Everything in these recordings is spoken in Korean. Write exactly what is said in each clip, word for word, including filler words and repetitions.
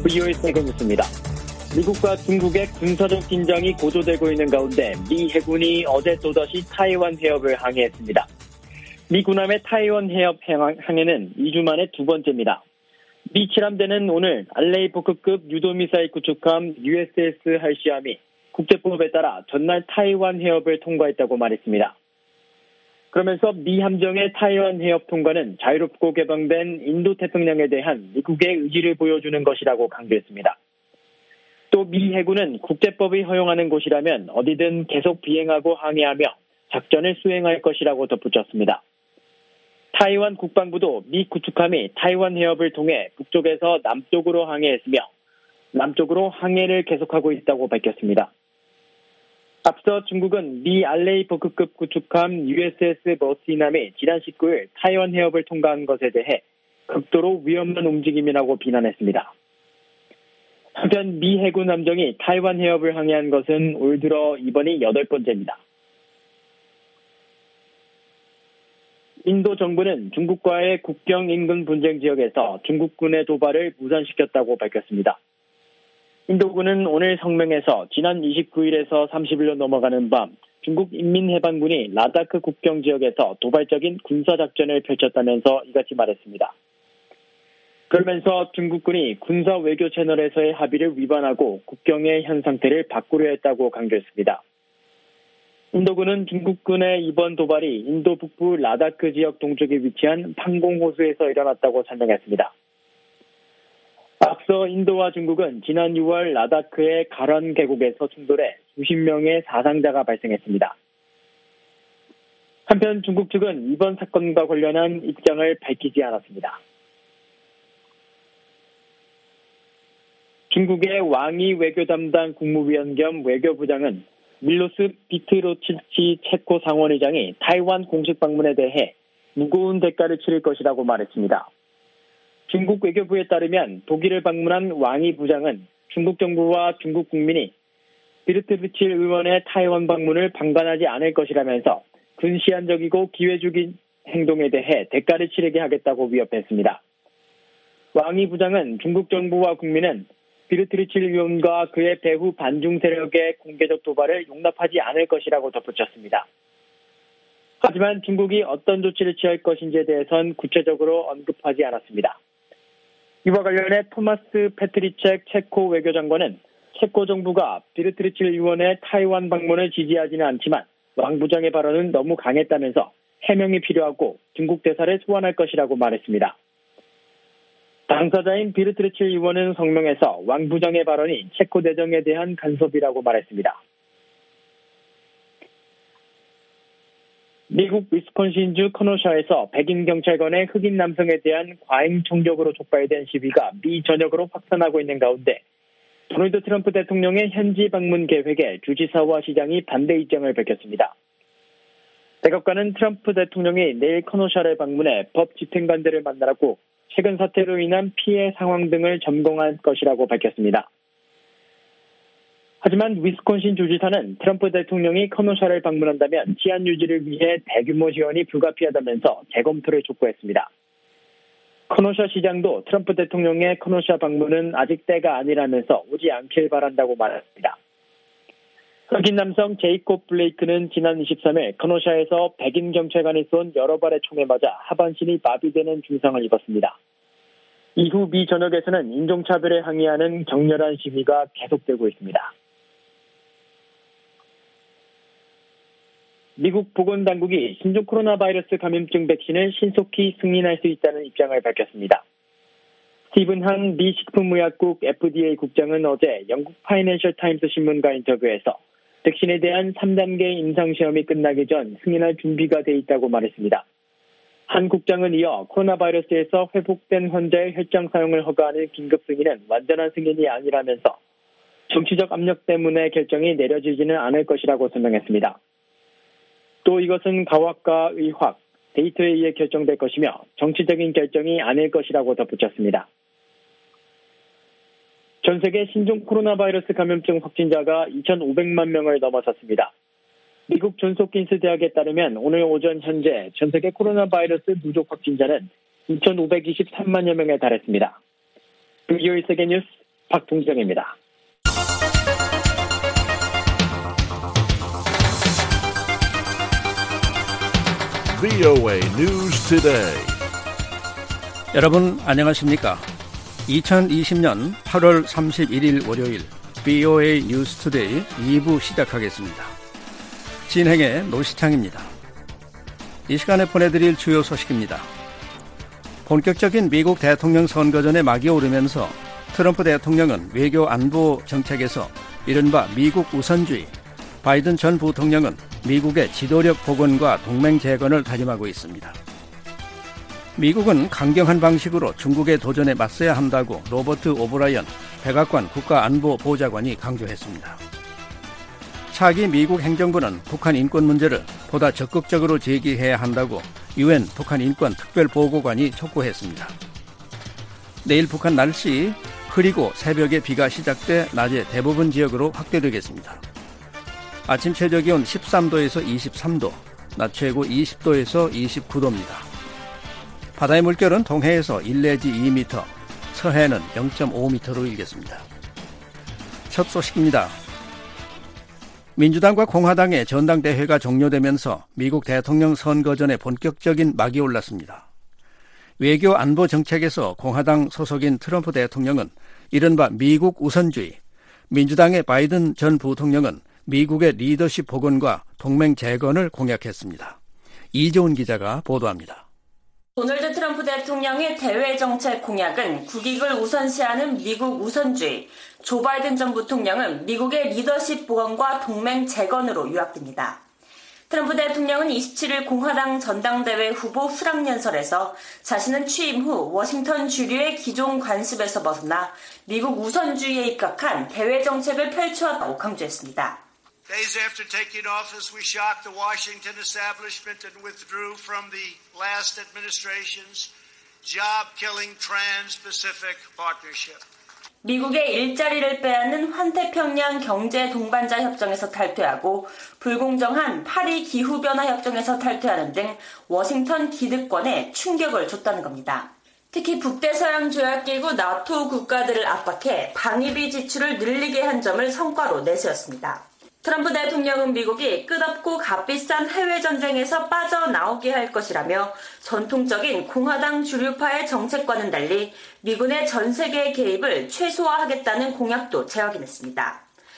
브이오에이 세계뉴스입니다. 미국과 중국의 군사적 긴장이 고조되고 있는 가운데 미 해군이 어제 또다시 타이완 해협을 항해했습니다. 미 군함의 타이완 해협 항해는 이 주 만에 두 번째입니다. 미 칠함대는 오늘 알레이포크급 유도미사일 구축함 유에스에스 할시함이 국제법에 따라 전날 타이완 해협을 통과했다고 말했습니다. 그러면서 미 함정의 타이완 해협 통과는 자유롭고 개방된 인도 태평양에 대한 미국의 의지를 보여주는 것이라고 강조했습니다. 또 미 해군은 국제법이 허용하는 곳이라면 어디든 계속 비행하고 항해하며 작전을 수행할 것이라고 덧붙였습니다. 타이완 국방부도 미 구축함이 타이완 해협을 통해 북쪽에서 남쪽으로 항해했으며 남쪽으로 항해를 계속하고 있다고 밝혔습니다. 앞서 중국은 미 알레이포크급 구축함 유에스에스 머스티남이 지난 십구 일 타이완 해협을 통과한 것에 대해 극도로 위험한 움직임이라고 비난했습니다. 한편 미 해군 함정이 타이완 해협을 항해한 것은 올 들어 이번이 여덟 번째입니다. 인도 정부는 중국과의 국경 인근 분쟁 지역에서 중국군의 도발을 무산시켰다고 밝혔습니다. 인도군은 오늘 성명에서 지난 이십구 일에서 삼십 일로 넘어가는 밤 중국 인민해방군이 라다크 국경 지역에서 도발적인 군사작전을 펼쳤다면서 이같이 말했습니다. 그러면서 중국군이 군사 외교 채널에서의 합의를 위반하고 국경의 현 상태를 바꾸려 했다고 강조했습니다. 인도군은 중국군의 이번 도발이 인도 북부 라다크 지역 동쪽에 위치한 판공호수에서 일어났다고 설명했습니다. 앞서 인도와 중국은 지난 유월 라다크의 가란 계곡에서 충돌해 수십 명의 사상자가 발생했습니다. 한편 중국 측은 이번 사건과 관련한 입장을 밝히지 않았습니다. 중국의 왕이 외교 담당 국무위원 겸 외교부장은 밀로스 비트로치치 체코 상원의장이 타이완 공식 방문에 대해 무거운 대가를 치를 것이라고 말했습니다. 중국 외교부에 따르면 독일을 방문한 왕이 부장은 중국 정부와 중국 국민이 비르트비칠 의원의 타이완 방문을 방관하지 않을 것이라면서 근시안적이고 기회주의 행동에 대해 대가를 치르게 하겠다고 위협했습니다. 왕이 부장은 중국 정부와 국민은 비르트비칠 의원과 그의 배후 반중 세력의 공개적 도발을 용납하지 않을 것이라고 덧붙였습니다. 하지만 중국이 어떤 조치를 취할 것인지에 대해선 구체적으로 언급하지 않았습니다. 이와 관련해 토마스 페트리책 체코 외교장관은 체코 정부가 비르트비칠 의원의 타이완 방문을 지지하지는 않지만 왕 부장의 발언은 너무 강했다면서 해명이 필요하고 중국 대사를 소환할 것이라고 말했습니다. 당사자인 비르트비칠 의원은 성명에서 왕 부장의 발언이 체코 내정에 대한 간섭이라고 말했습니다. 미국 위스콘신주 커노샤에서 백인 경찰관의 흑인 남성에 대한 과잉 총격으로 촉발된 시위가 미 전역으로 확산하고 있는 가운데 도널드 트럼프 대통령의 현지 방문 계획에 주지사와 시장이 반대 입장을 밝혔습니다. 백악관은 트럼프 대통령이 내일 커노샤를 방문해 법 집행관들을 만나고 최근 사태로 인한 피해 상황 등을 점검할 것이라고 밝혔습니다. 하지만 위스콘신 주지사는 트럼프 대통령이 커노샤를 방문한다면 치안 유지를 위해 대규모 지원이 불가피하다면서 재검토를 촉구했습니다. 커노샤 시장도 트럼프 대통령의 커노샤 방문은 아직 때가 아니라면서 오지 않길 바란다고 말했습니다. 흑인 남성 제이콥 블레이크는 지난 이십삼 일 커노샤에서 백인 경찰관이 쏜 여러 발의 총에 맞아 하반신이 마비되는 중상을 입었습니다. 이후 미 전역에서는 인종차별에 항의하는 격렬한 시위가 계속되고 있습니다. 미국 보건당국이 신종 코로나 바이러스 감염증 백신을 신속히 승인할 수 있다는 입장을 밝혔습니다. 스티븐 한 미 식품의약국 에프디에이 국장은 어제 영국 파이낸셜 타임스 신문과 인터뷰에서 백신에 대한 삼 단계 임상시험이 끝나기 전 승인할 준비가 돼 있다고 말했습니다. 한 국장은 이어 코로나 바이러스에서 회복된 환자의 혈장 사용을 허가하는 긴급 승인은 완전한 승인이 아니라면서 정치적 압력 때문에 결정이 내려지지는 않을 것이라고 설명했습니다. 또 이것은 과학과 의학, 데이터에 의해 결정될 것이며 정치적인 결정이 아닐 것이라고 덧붙였습니다. 전 세계 신종 코로나 바이러스 감염증 확진자가 이천오백만 명을 넘어섰습니다. 미국 존스홉킨스 대학에 따르면 오늘 오전 현재 전 세계 코로나 바이러스 누적 확진자는 이천오백이십삼만여 명에 달했습니다. 브이오에이 세계뉴스 박동정입니다. 브이오에이 News Today. 여러분 안녕하십니까? 이천이십 년 팔월 삼십일일 월요일 브이오에이 News Today 이 부 시작하겠습니다. 진행의 노시창입니다. 이 시간에 보내드릴 주요 소식입니다. 본격적인 미국 대통령 선거 전에 막이 오르면서 트럼프 대통령은 외교 안보 정책에서 이른바 미국 우선주의, 바이든 전 부통령은 미국의 지도력 복원과 동맹 재건을 다짐하고 있습니다. 미국은 강경한 방식으로 중국의 도전에 맞서야 한다고 로버트 오브라이언 백악관 국가안보보좌관이 강조했습니다. 차기 미국 행정부는 북한 인권 문제를 보다 적극적으로 제기해야 한다고 유엔 북한 인권 특별보고관이 촉구했습니다. 내일 북한 날씨 흐리고 새벽에 비가 시작돼 낮에 대부분 지역으로 확대되겠습니다. 아침 최저기온 십삼 도에서 이십삼 도, 낮 최고 이십 도에서 이십구 도입니다. 바다의 물결은 동해에서 일 내지 이 미터, 서해는 영 점 오 미터로 일겠습니다. 첫 소식입니다. 민주당과 공화당의 전당대회가 종료되면서 미국 대통령 선거 전에 본격적인 막이 올랐습니다. 외교 안보 정책에서 공화당 소속인 트럼프 대통령은 이른바 미국 우선주의, 민주당의 바이든 전 부통령은 미국의 리더십 복원과 동맹 재건을 공약했습니다. 이재훈 기자가 보도합니다. 도널드 트럼프 대통령의 대외 정책 공약은 국익을 우선시하는 미국 우선주의, 조 바이든 전 부통령은 미국의 리더십 복원과 동맹 재건으로 요약됩니다. 트럼프 대통령은 이십칠일 공화당 전당대회 후보 수락연설에서 자신은 취임 후 워싱턴 주류의 기존 관습에서 벗어나 미국 우선주의에 입각한 대외 정책을 펼쳐왔다고 강조했습니다. Days after taking office, we shocked the Washington establishment and withdrew from the last administration's job-killing Trans-Pacific Partnership. 미국의 일자리를 빼앗는 환태평양 경제 동반자 협정에서 탈퇴하고 불공정한 파리 기후변화 협정에서 탈퇴하는 등 워싱턴 기득권에 충격을 줬다는 겁니다. 특히 북대서양 조약기구 나토 국가들을 압박해 방위비 지출을 늘리게 한 점을 성과로 내세웠습니다. 트럼프 대통령은 미국이 끝없고 값비싼 해외전쟁에서 빠져나오게 할 것이라며 전통적인 공화당 주류파의 정책과는 달리 미군의 전 세계 개입을 최소화하겠다는 공약도 재확인했습니다.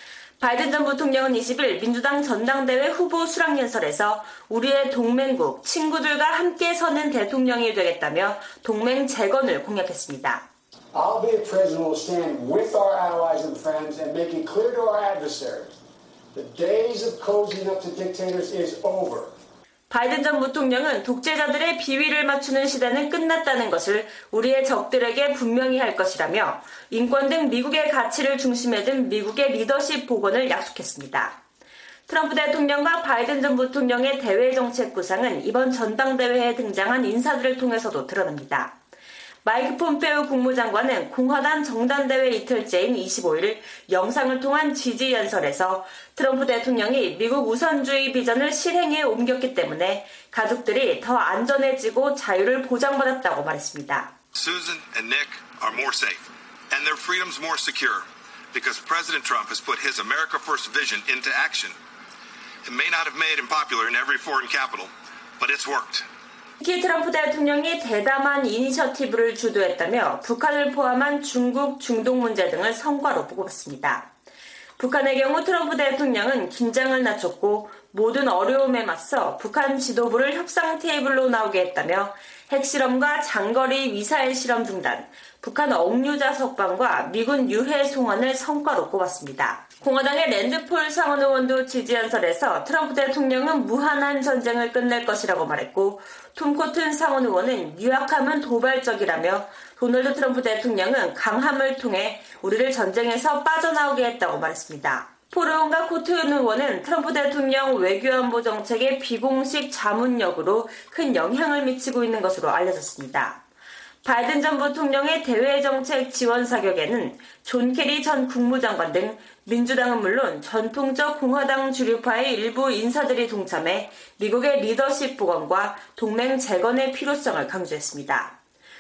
바이든 전 부통령은 이십일 민주당 전당대회 후보 수락연설에서 우리의 동맹국, 친구들과 함께 서는 대통령이 되겠다며 동맹 재건을 공약했습니다. I'll be a president who will stand with our allies and friends and make it clear to our adversaries. The days of cozying up to dictators is over. 바이든 전 부통령은 독재자들의 비위를 맞추는 시대는 끝났다는 것을 우리의 적들에게 분명히 할 것이라며 인권 등 미국의 가치를 중심에 둔 미국의 리더십 복원을 약속했습니다. 트럼프 대통령과 바이든 전 부통령의 대외 정책 구상은 이번 전당대회에 등장한 인사들을 통해서도 드러납니다. 마이크 폼페오 국무장관은 공화당 정당대회 이틀째인 이십오일 영상을 통한 지지 연설에서 트럼프 대통령이 미국 우선주의 비전을 실행에 옮겼기 때문에 가족들이 더 안전해지고 자유를 보장받았다고 말했습니다. Susan and Nick are more safe and their freedoms more secure because President Trump has put his America First vision into action. It may not have made him popular in every foreign capital, but it's worked. 특히 트럼프 대통령이 대담한 이니셔티브를 주도했다며 북한을 포함한 중국, 중동 문제 등을 성과로 꼽았습니다. 북한의 경우 트럼프 대통령은 긴장을 낮췄고 모든 어려움에 맞서 북한 지도부를 협상 테이블로 나오게 했다며 핵실험과 장거리 미사일 실험 중단, 북한 억류자 석방과 미군 유해 송환을 성과로 꼽았습니다. 공화당의 랜드폴 상원 의원도 지지 연설에서 트럼프 대통령은 무한한 전쟁을 끝낼 것이라고 말했고 톰 코튼 상원 의원은 유약함은 도발적이라며 도널드 트럼프 대통령은 강함을 통해 우리를 전쟁에서 빠져나오게 했다고 말했습니다. 폴 의원과 코튼 의원은 트럼프 대통령 외교안보 정책의 비공식 자문력으로 큰 영향을 미치고 있는 것으로 알려졌습니다. 바이든 전 부통령의 대외정책 지원 사격에는 존 케리 전 국무장관 등 민주당은 물론 전통적 공화당 주류파의 일부 인사들이 동참해 미국의 리더십 복원과 동맹 재건의 필요성을 강조했습니다.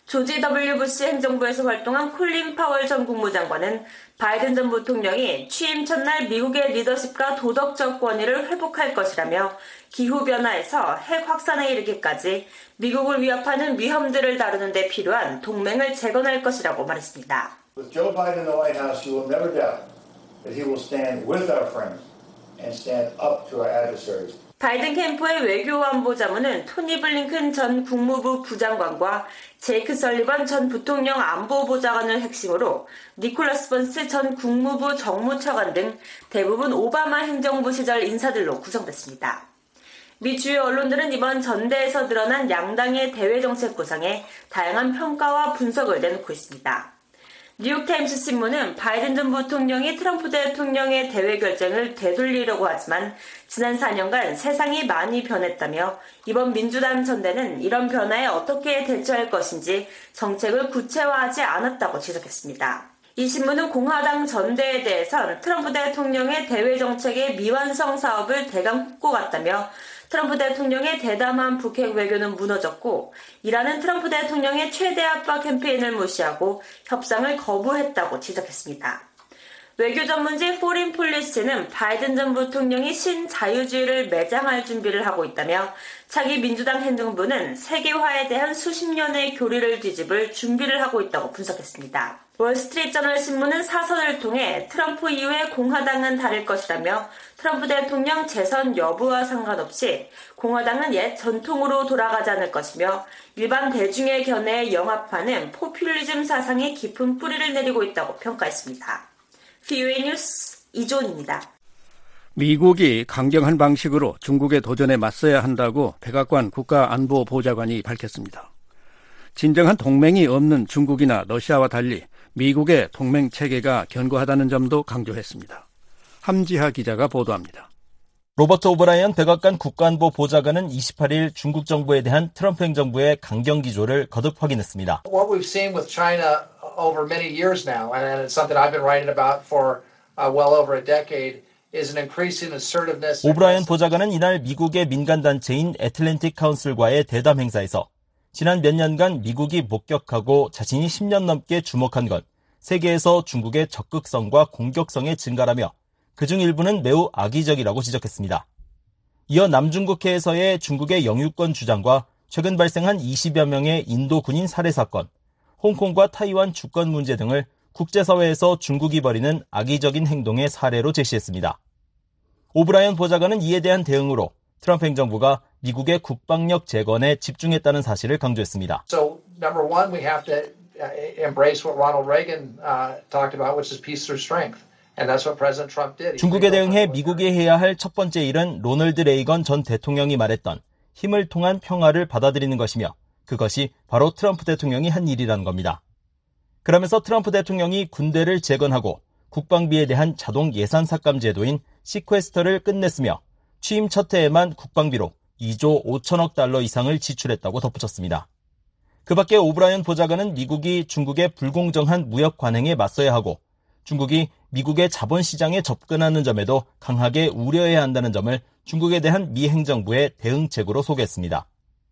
조지 더블유 부시 행정부에서 활동한 콜린 파월 전 국무장관은 바이든 전 부통령이 취임 첫날 미국의 리더십과 도덕적 권위를 회복할 것이라며 기후변화에서 핵 확산에 이르기까지 미국을 위협하는 위험들을 다루는 데 필요한 동맹을 재건할 것이라고 말했습니다. With Joe Biden in the White House, you will never doubt that he will stand with our friends and stand up to our adversaries. 바이든 캠프의 외교안보자문은 토니 블링컨 전 국무부 부장관과 제이크 설리번 전 부통령 안보보좌관을 핵심으로 니콜라스 번스 전 국무부 정무차관 등 대부분 오바마 행정부 시절 인사들로 구성됐습니다. 미 주요 언론들은 이번 전대에서 드러난 양당의 대외정책 구상에 다양한 평가와 분석을 내놓고 있습니다. 뉴욕타임스 신문은 바이든 전 부통령이 트럼프 대통령의 대외 결정을 되돌리려고 하지만 지난 사 년간 세상이 많이 변했다며 이번 민주당 전대는 이런 변화에 어떻게 대처할 것인지 정책을 구체화하지 않았다고 지적했습니다. 이 신문은 공화당 전대에 대해선 트럼프 대통령의 대외 정책의 미완성 사업을 대강 꼽고갔다며 트럼프 대통령의 대담한 북핵 외교는 무너졌고 이라는 트럼프 대통령의 최대 압박 캠페인을 무시하고 협상을 거부했다고 지적했습니다. 외교 전문지 포린 폴리시는 바이든 전 부통령이 신자유주의를 매장할 준비를 하고 있다며 차기 민주당 행정부는 세계화에 대한 수십 년의 교리를 뒤집을 준비를 하고 있다고 분석했습니다. 월스트리트저널 신문은 사설을 통해 트럼프 이후에 공화당은 다를 것이라며 트럼프 대통령 재선 여부와 상관없이 공화당은 옛 전통으로 돌아가지 않을 것이며 일반 대중의 견해에 영합하는 포퓰리즘 사상이 깊은 뿌리를 내리고 있다고 평가했습니다. 브이오에이 뉴스 이존입니다. 미국이 강경한 방식으로 중국의 도전에 맞서야 한다고 백악관 국가안보보좌관이 밝혔습니다. 진정한 동맹이 없는 중국이나 러시아와 달리 미국의 동맹 체계가 견고하다는 점도 강조했습니다. 함지하 기자가 보도합니다. 로버트 오브라이언 백악관 국가안보보좌관은 이십팔 일 중국 정부에 대한 트럼프 행정부의 강경 기조를 거듭 확인했습니다. What we've seen with China over many years now, and it's something I've been writing about for uh, well over a decade, is an increasing assertiveness. 오브라이언 보좌관은 이날 미국의 민간단체인 애틀랜틱 카운슬과의 대담 행사에서 지난 몇 년간 미국이 목격하고 자신이 십 년 넘게 주목한 건 세계에서 중국의 적극성과 공격성의 증가라며 그중 일부는 매우 악의적이라고 지적했습니다. 이어 남중국해에서의 중국의 영유권 주장과 최근 발생한 이십여 명의 인도 군인 살해 사건, 홍콩과 타이완 주권 문제 등을 국제사회에서 중국이 벌이는 악의적인 행동의 사례로 제시했습니다. 오브라이언 보좌관은 이에 대한 대응으로 트럼프 행정부가 미국의 국방력 재건에 집중했다는 사실을 강조했습니다. So, number one, we have to embrace what Ronald Reagan uh, talked about, which is peace through strength. And that's what President Trump did. 중국에 대응해 미국이 해야 할 첫 번째 일은 로널드 레이건 전 대통령이 말했던 힘을 통한 평화를 받아들이는 것이며 그것이 바로 트럼프 대통령이 한 일이라는 겁니다. 그러면서 트럼프 대통령이 군대를 재건하고 국방비에 대한 자동 예산 삭감 제도인 시퀘스터를 끝냈으며 취임 첫 해에만 국방비로 이조 오천억 달러 이상을 지출했다고 덧붙였습니다. 그 밖에 오브라이언 보좌관은 미국이 중국의 불공정한 무역 관행에 맞서야 하고 중국이 미국의 자본시장에 접근하는 점에도 강하게 우려해야 한다는 점을 중국에 대한 미 행정부의 대응책으로 소개했습니다.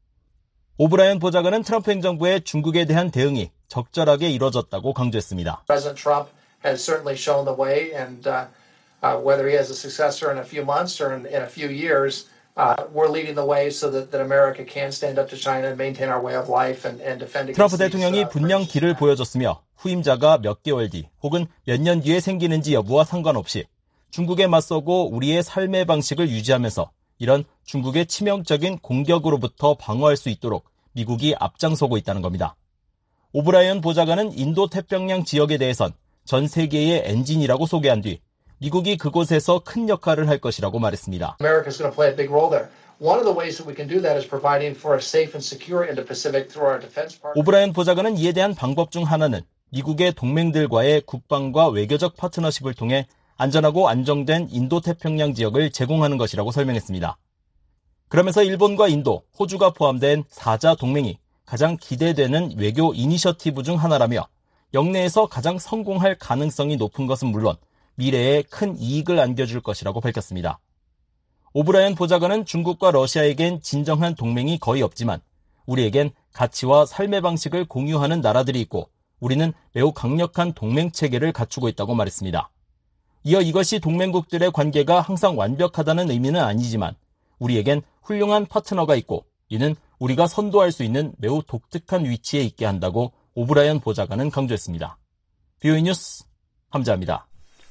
오브라이언 보좌관은 트럼프 행정부의 중국에 대한 대응이 적절하게 이뤄졌다고 강조했습니다. President Trump has certainly shown the way, and uh, uh, whether he has a successor in a few months or in, in a few years, uh, we're leading the way so that, that America can stand up to China and maintain our way of life and, and defend against. 트럼프 대통령이 분명 길을 보여줬으며 후임자가 몇 개월 뒤 혹은 몇 년 뒤에 생기는지 여부와 상관없이 중국에 맞서고 우리의 삶의 방식을 유지하면서 이런 중국의 치명적인 공격으로부터 방어할 수 있도록 미국이 앞장서고 있다는 겁니다. 오브라이언 보좌관은 인도태평양 지역에 대해선 전 세계의 엔진이라고 소개한 뒤 미국이 그곳에서 큰 역할을 할 것이라고 말했습니다. America's going to play a big role there. One of the ways that we can do that is providing for a safe and secure Indo-Pacific through our defense partners. 오브라이언 보좌관은 이에 대한 방법 중 하나는 미국의 동맹들과의 국방과 외교적 파트너십을 통해 안전하고 안정된 인도태평양 지역을 제공하는 것이라고 설명했습니다. 그러면서 일본과 인도, 호주가 포함된 사자 동맹이 가장 기대되는 외교 이니셔티브 중 하나라며 영내에서 가장 성공할 가능성이 높은 것은 물론 미래에 큰 이익을 안겨줄 것이라고 밝혔습니다. 오브라이언 보좌관은 중국과 러시아에겐 진정한 동맹이 거의 없지만 우리에겐 가치와 삶의 방식을 공유하는 나라들이 있고 우리는 매우 강력한 동맹체계를 갖추고 있다고 말했습니다. 이어 이것이 동맹국들의 관계가 항상 완벽하다는 의미는 아니지만 우리에겐 훌륭한 파트너가 있고 이는 우리가 선도할 수 있는 매우 독특한 위치에 있게 한다고 오브라이언 보좌관은 강조했습니다. 비오이 뉴스 함자입니다.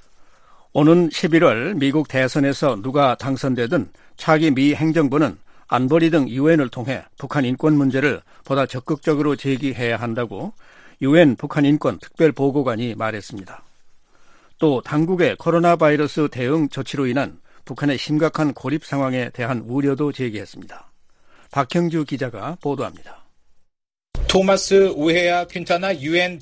오는 십일월 미국 대선에서 누가 당선되든 차기 미 행정부는 안보리 등 유엔을 통해 북한 인권 문제를 보다 적극적으로 제기해야 한다고 유엔 북한 인권 특별보고관이 말했습니다. 또 당국의 코로나 바이러스 대응 조치로 인한 북한의 심각한 고립 상황에 대한 우려도 제기했습니다. 박형주 기자가 보도합니다. 토마스 우헤야 퀸타나 유엔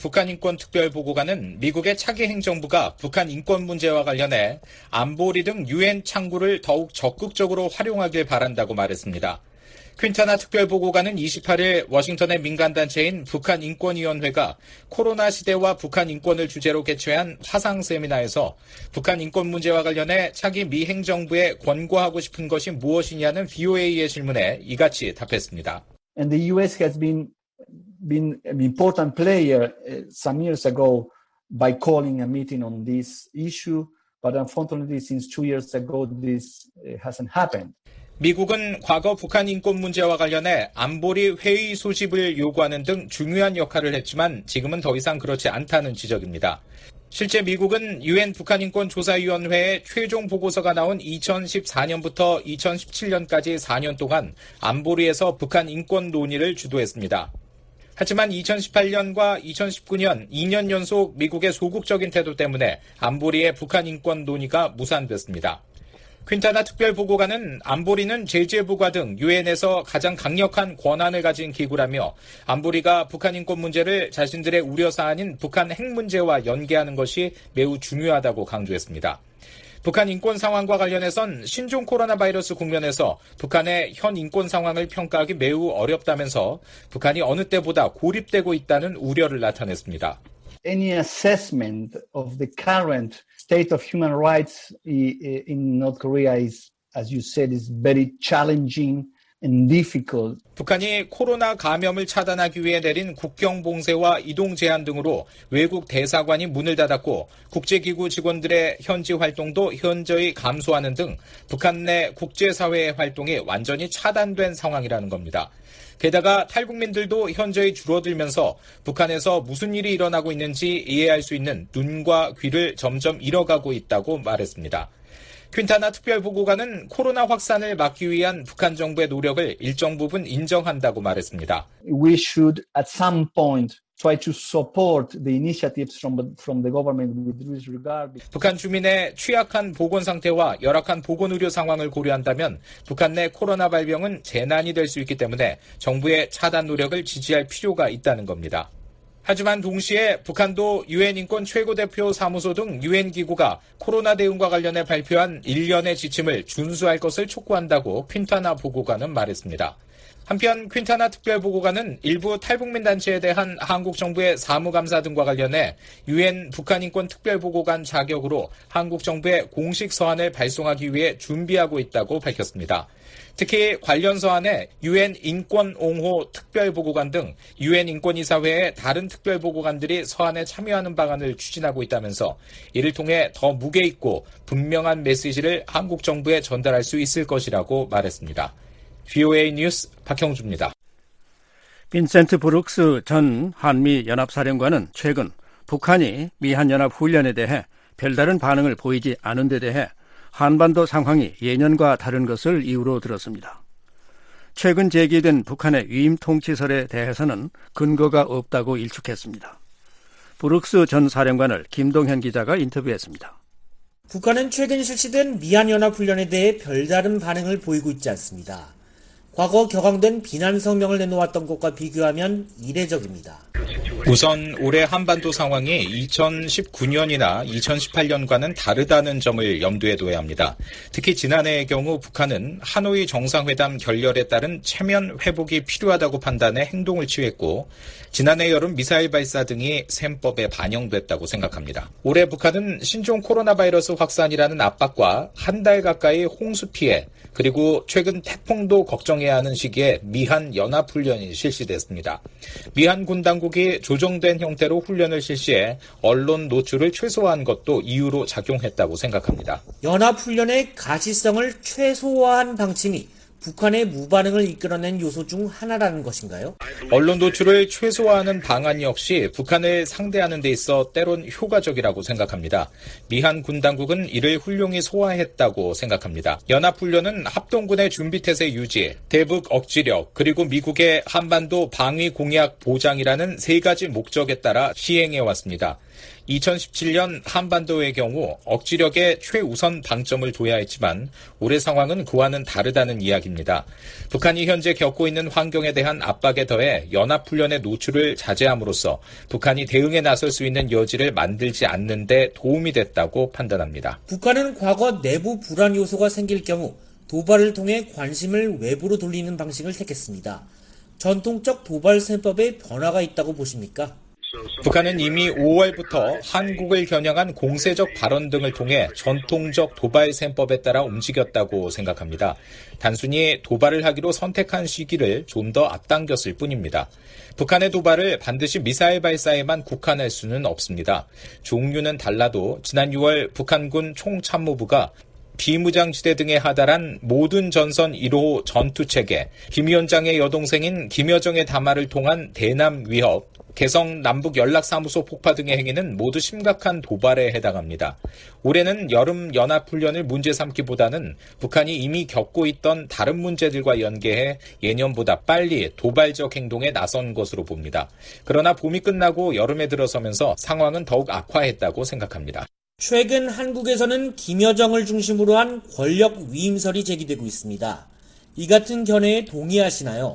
북한인권특별보고관은 미국의 차기 행정부가 북한 인권 문제와 관련해 안보리 등 유엔 창구를 더욱 적극적으로 활용하길 바란다고 말했습니다. 퀸타나 특별보고관은 이십팔일 워싱턴의 민간단체인 북한인권위원회가 코로나 시대와 북한 인권을 주제로 개최한 화상 세미나에서 북한 인권 문제와 관련해 차기 미 행정부에 권고하고 싶은 것이 무엇이냐는 비오에이의 질문에 이같이 답했습니다. And the U S has been been an important player some years ago by calling a meeting on this issue, but unfortunately since two years ago this hasn't happened. 미국은 과거 북한 인권 문제와 관련해 안보리 회의 소집을 요구하는 등 중요한 역할을 했지만 지금은 더 이상 그렇지 않다는 지적입니다. 실제 미국은 유엔 북한인권조사위원회의 최종 보고서가 나온 이천십사년부터 이천십칠년까지 사 년 동안 안보리에서 북한 인권 논의를 주도했습니다. 하지만 이천십팔년과 이천십구년 이 년 연속 미국의 소극적인 태도 때문에 안보리의 북한 인권 논의가 무산됐습니다. 퀸타나 특별보고관은 안보리는 제재부가 등 유엔에서 가장 강력한 권한을 가진 기구라며 안보리가 북한 인권 문제를 자신들의 우려사안인 북한 핵 문제와 연계하는 것이 매우 중요하다고 강조했습니다. 북한 인권 상황과 관련해선 신종 코로나 바이러스 국면에서 북한의 현 인권 상황을 평가하기 매우 어렵다면서 북한이 어느 때보다 고립되고 있다는 우려를 나타냈습니다. Any assessment of the current state of human rights in North Korea is, as you said, is very challenging and difficult. 북한이 코로나 감염을 차단하기 위해 내린 국경 봉쇄와 이동 제한 등으로 외국 대사관이 문을 닫았고 국제기구 직원들의 현지 활동도 현저히 감소하는 등 북한 내 국제사회의 활동이 완전히 차단된 상황이라는 겁니다. 게다가 탈북민들도 현저히 줄어들면서 북한에서 무슨 일이 일어나고 있는지 이해할 수 있는 눈과 귀를 점점 잃어가고 있다고 말했습니다. 퀸타나 특별보고관은 코로나 확산을 막기 위한 북한 정부의 노력을 일정 부분 인정한다고 말했습니다. We should at some point try to support the initiatives from, from the government with this regard. 북한 주민의 취약한 보건 상태와 열악한 보건 의료 상황을 고려한다면 북한 내 코로나 발병은 재난이 될 수 있기 때문에 정부의 차단 노력을 지지할 필요가 있다는 겁니다. 하지만 동시에 북한도 유엔 인권 최고대표 사무소 등 유엔 기구가 코로나 대응과 관련해 발표한 일련의 지침을 준수할 것을 촉구한다고 퀸타나 보고관은 말했습니다. 한편 퀸타나 특별보고관은 일부 탈북민 단체에 대한 한국 정부의 사무감사 등과 관련해 유엔 북한인권 특별보고관 자격으로 한국 정부에 공식 서한을 발송하기 위해 준비하고 있다고 밝혔습니다. 특히 관련 서한에 유엔 인권옹호 특별보고관 등 유엔 인권이사회의 다른 특별보고관들이 서한에 참여하는 방안을 추진하고 있다면서 이를 통해 더 무게 있고 분명한 메시지를 한국 정부에 전달할 수 있을 것이라고 말했습니다. 비오에이 뉴스 박형주입니다. 빈센트 브룩스 전 한미연합사령관은 최근 북한이 미한연합훈련에 대해 별다른 반응을 보이지 않은 데 대해 한반도 상황이 예년과 다른 것을 이유로 들었습니다. 최근 제기된 북한의 위임 통치설에 대해서는 근거가 없다고 일축했습니다. 브룩스 전 사령관을 김동현 기자가 인터뷰했습니다. 북한은 최근 실시된 미한연합훈련에 대해 별다른 반응을 보이고 있지 않습니다. 과거 격앙된 비난 성명을 내놓았던 것과 비교하면 이례적입니다. 우선 올해 한반도 상황이 이천십구 년이나 이천십팔 년과는 다르다는 점을 염두에 둬야 합니다. 특히 지난해의 경우 북한은 하노이 정상회담 결렬에 따른 체면 회복이 필요하다고 판단해 행동을 취했고 지난해 여름 미사일 발사 등이 셈법에 반영됐다고 생각합니다. 올해 북한은 신종 코로나 바이러스 확산이라는 압박과 한 달 가까이 홍수 피해 그리고 최근 태풍도 걱정해야 하는 시기에 미한 연합훈련이 실시됐습니다. 미한 군 당국이 조정된 형태로 훈련을 실시해 언론 노출을 최소화한 것도 이유로 작용했다고 생각합니다. 연합훈련의 가시성을 최소화한 방침이 북한의 무반응을 이끌어낸 요소 중 하나라는 것인가요? 언론 노출을 최소화하는 방안 역시 북한을 상대하는 데 있어 때론 효과적이라고 생각합니다. 미한 군 당국은 이를 훌륭히 소화했다고 생각합니다. 연합훈련은 합동군의 준비태세 유지, 대북 억지력, 그리고 미국의 한반도 방위 공약 보장이라는 세 가지 목적에 따라 시행해왔습니다. 이천십칠 년 한반도의 경우 억지력에 최우선 방점을 둬야 했지만 올해 상황은 그와는 다르다는 이야기입니다. 북한이 현재 겪고 있는 환경에 대한 압박에 더해 연합훈련의 노출을 자제함으로써 북한이 대응에 나설 수 있는 여지를 만들지 않는 데 도움이 됐다고 판단합니다. 북한은 과거 내부 불안 요소가 생길 경우 도발을 통해 관심을 외부로 돌리는 방식을 택했습니다. 전통적 도발 셈법에 변화가 있다고 보십니까? 북한은 이미 오월부터 한국을 겨냥한 공세적 발언 등을 통해 전통적 도발 셈법에 따라 움직였다고 생각합니다. 단순히 도발을 하기로 선택한 시기를 좀 더 앞당겼을 뿐입니다. 북한의 도발을 반드시 미사일 발사에만 국한할 수는 없습니다. 종류는 달라도 지난 유월 북한군 총참모부가 비무장지대 등에 하달한 모든 전선 일 호 전투체계, 김 위원장의 여동생인 김여정의 담화를 통한 대남 위협, 개성 남북연락사무소 폭파 등의 행위는 모두 심각한 도발에 해당합니다. 올해는 여름 연합훈련을 문제 삼기보다는 북한이 이미 겪고 있던 다른 문제들과 연계해 예년보다 빨리 도발적 행동에 나선 것으로 봅니다. 그러나 봄이 끝나고 여름에 들어서면서 상황은 더욱 악화했다고 생각합니다. 최근 한국에서는 김여정을 중심으로 한 권력 위임설이 제기되고 있습니다. 이 같은 견해에 동의하시나요?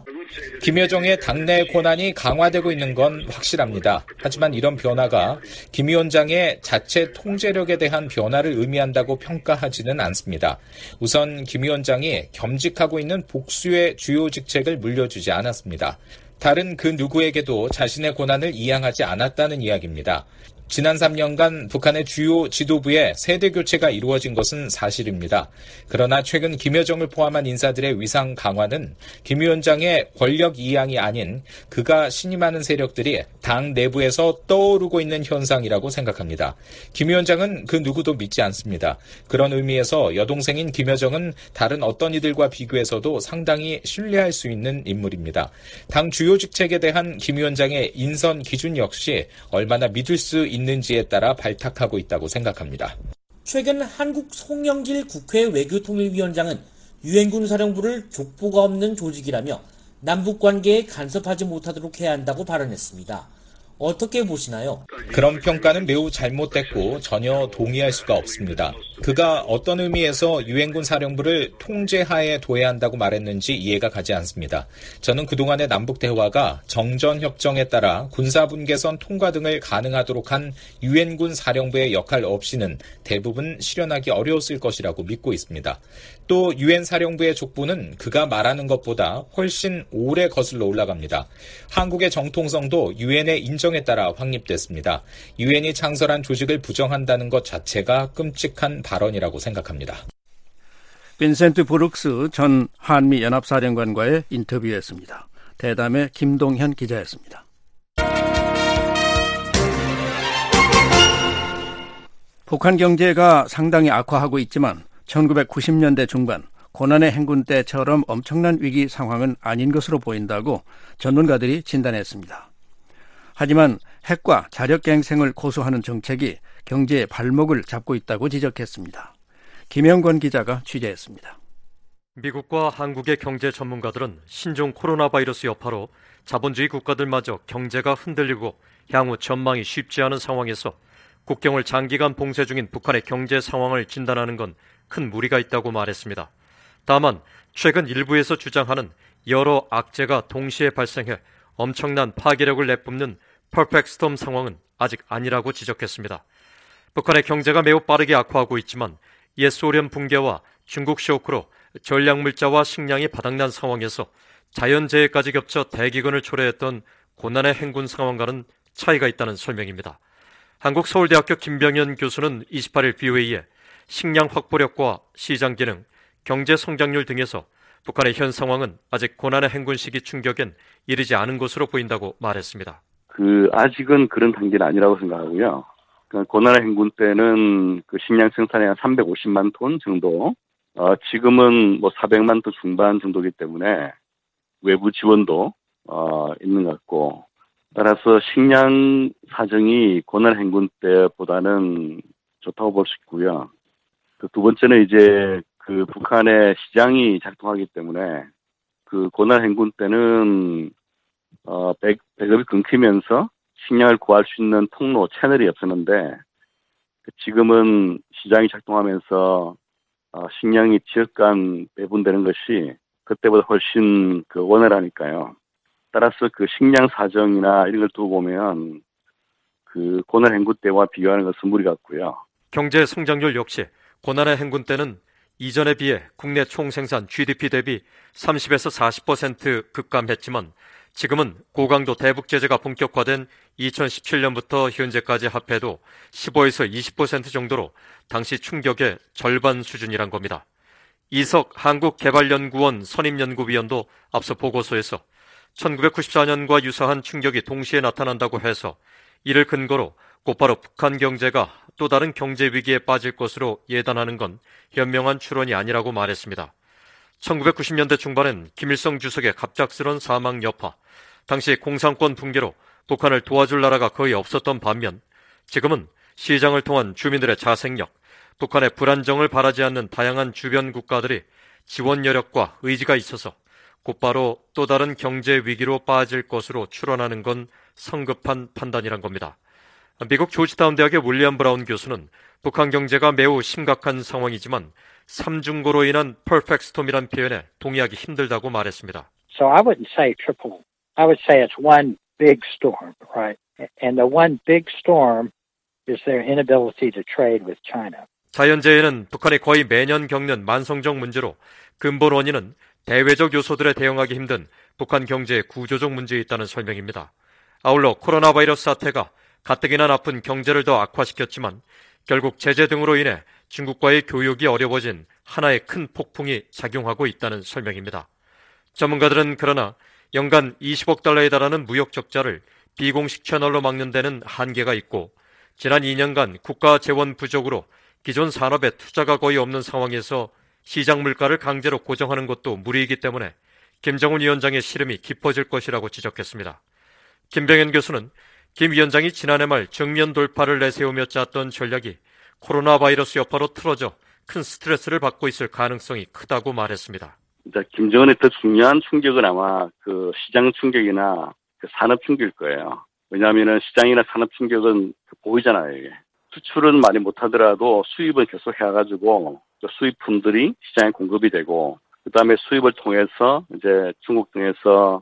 김여정의 당내 권한이 강화되고 있는 건 확실합니다. 하지만 이런 변화가 김 위원장의 자체 통제력에 대한 변화를 의미한다고 평가하지는 않습니다. 우선 김 위원장이 겸직하고 있는 복수의 주요 직책을 물려주지 않았습니다. 다른 그 누구에게도 자신의 권한을 이양하지 않았다는 이야기입니다. 지난 삼 년간 북한의 주요 지도부의 세대 교체가 이루어진 것은 사실입니다. 그러나 최근 김여정을 포함한 인사들의 위상 강화는 김 위원장의 권력 이양이 아닌 그가 신임하는 세력들이 당 내부에서 떠오르고 있는 현상이라고 생각합니다. 김 위원장은 그 누구도 믿지 않습니다. 그런 의미에서 여동생인 김여정은 다른 어떤 이들과 비교해서도 상당히 신뢰할 수 있는 인물입니다. 당 주요 직책에 대한 김 위원장의 인선 기준 역시 얼마나 믿을 수 있는지에 따라 발탁하고 있다고 생각합니다. 최근 한국 송영길 국회 외교통일위원장은 유엔군 사령부를 족보가 없는 조직이라며 남북관계에 간섭하지 못하도록 해야 한다고 발언했습니다. 어떻게 보시나요? 그런 평가는 매우 잘못됐고 전혀 동의할 수가 없습니다. 그가 어떤 의미에서 유엔군 사령부를 통제하에 둬야 한다고 말했는지 이해가 가지 않습니다. 저는 그동안의 남북 대화가 정전협정에 따라 군사분계선 통과 등을 가능하도록 한 유엔군 사령부의 역할 없이는 대부분 실현하기 어려웠을 것이라고 믿고 있습니다. 또 유엔 사령부의 족보는 그가 말하는 것보다 훨씬 오래 거슬러 올라갑니다. 한국의 정통성도 유엔의 인정에 따라 확립됐습니다. 유엔이 창설한 조직을 부정한다는 것 자체가 끔찍한 발언이라고 생각합니다. 빈센트 브룩스 전 한미연합사령관과의 인터뷰였습니다. 대담의 김동현 기자였습니다. 북한 경제가 상당히 악화하고 있지만 천구백구십 년대 중반 고난의 행군 때처럼 엄청난 위기 상황은 아닌 것으로 보인다고 전문가들이 진단했습니다. 하지만 핵과 자력갱생을 고수하는 정책이 경제의 발목을 잡고 있다고 지적했습니다. 김영권 기자가 취재했습니다. 미국과 한국의 경제 전문가들은 신종 코로나 바이러스 여파로 자본주의 국가들마저 경제가 흔들리고 향후 전망이 쉽지 않은 상황에서 국경을 장기간 봉쇄 중인 북한의 경제 상황을 진단하는 건 큰 무리가 있다고 말했습니다. 다만 최근 일부에서 주장하는 여러 악재가 동시에 발생해 엄청난 파괴력을 내뿜는 퍼펙트 스톰 상황은 아직 아니라고 지적했습니다. 북한의 경제가 매우 빠르게 악화하고 있지만 옛 소련 붕괴와 중국 쇼크로 전략물자와 식량이 바닥난 상황에서 자연재해까지 겹쳐 대기근을 초래했던 고난의 행군 상황과는 차이가 있다는 설명입니다. 한국서울대학교 김병현 교수는 이십팔 일 비오에이에 식량 확보력과 시장 기능, 경제 성장률 등에서 북한의 현 상황은 아직 고난의 행군 시기 충격엔 이르지 않은 것으로 보인다고 말했습니다. 그 아직은 그런 단계는 아니라고 생각하고요. 그러니까 고난의 행군 때는 그 식량 생산이 한 삼백오십만 톤 정도, 어, 지금은 뭐 사백만 톤 중반 정도이기 때문에 외부 지원도 어, 있는 것 같고, 따라서 식량 사정이 고난 행군 때보다는 좋다고 볼 수 있고요. 그 두 번째는 이제 그 북한의 시장이 작동하기 때문에 그 고난 행군 때는 어, 배, 배급이 끊기면서 식량을 구할 수 있는 통로, 채널이 없었는데 지금은 시장이 작동하면서 어, 식량이 지역 간 배분되는 것이 그때보다 훨씬 그 원활하니까요. 따라서 그 식량 사정이나 이런 걸 두고 보면 그 고난 행군 때와 비교하는 것은 무리 같고요. 경제 성장률 역시 고난의 행군 때는 이전에 비해 국내 총생산 지디피 대비 삼십에서 사십 퍼센트 급감했지만 지금은 고강도 대북 제재가 본격화된 이천십칠 년부터 현재까지 합해도 십오에서 이십 퍼센트 정도로 당시 충격의 절반 수준이란 겁니다. 이석 한국개발연구원 선임연구위원도 앞서 보고서에서 천구백구십사 년과 유사한 충격이 동시에 나타난다고 해서 이를 근거로 곧바로 북한 경제가 또 다른 경제 위기에 빠질 것으로 예단하는 건 현명한 추론이 아니라고 말했습니다. 천구백구십 년대 중반엔 김일성 주석의 갑작스런 사망 여파, 당시 공산권 붕괴로 북한을 도와줄 나라가 거의 없었던 반면 지금은 시장을 통한 주민들의 자생력, 북한의 불안정을 바라지 않는 다양한 주변 국가들이 지원 여력과 의지가 있어서 곧바로 또 다른 경제 위기로 빠질 것으로 추론하는 건 성급한 판단이란 겁니다. 미국 조지타운 대학의 윌리엄 브라운 교수는 북한 경제가 매우 심각한 상황이지만 삼중고로 인한 퍼펙트 스톰이란 표현에 동의하기 힘들다고 말했습니다. So I wouldn't say triple. I would say it's one big storm, right? And the one big storm is their inability to trade with China. 자연재해는 북한이 거의 매년 겪는 만성적 문제로 근본 원인은 대외적 요소들에 대응하기 힘든 북한 경제의 구조적 문제에 있다는 설명입니다. 아울러 코로나 바이러스 사태가 가뜩이나 나쁜 경제를 더 악화시켰지만 결국 제재 등으로 인해 중국과의 교역이 어려워진 하나의 큰 폭풍이 작용하고 있다는 설명입니다. 전문가들은 그러나 연간 이십억 달러에 달하는 무역 적자를 비공식 채널로 막는 데는 한계가 있고 지난 이 년간 국가 재원 부족으로 기존 산업에 투자가 거의 없는 상황에서 시장 물가를 강제로 고정하는 것도 무리이기 때문에 김정은 위원장의 시름이 깊어질 것이라고 지적했습니다. 김병현 교수는 김 위원장이 지난해 말 정면 돌파를 내세우며 짰던 전략이 코로나 바이러스 여파로 틀어져 큰 스트레스를 받고 있을 가능성이 크다고 말했습니다. 김정은의 더 중요한 충격은 아마 그 시장 충격이나 그 산업 충격일 거예요. 왜냐하면 시장이나 산업 충격은 보이잖아요. 이게. 수출은 많이 못하더라도 수입은 계속 해가지고 수입품들이 시장에 공급이 되고 그 다음에 수입을 통해서 이제 중국 등에서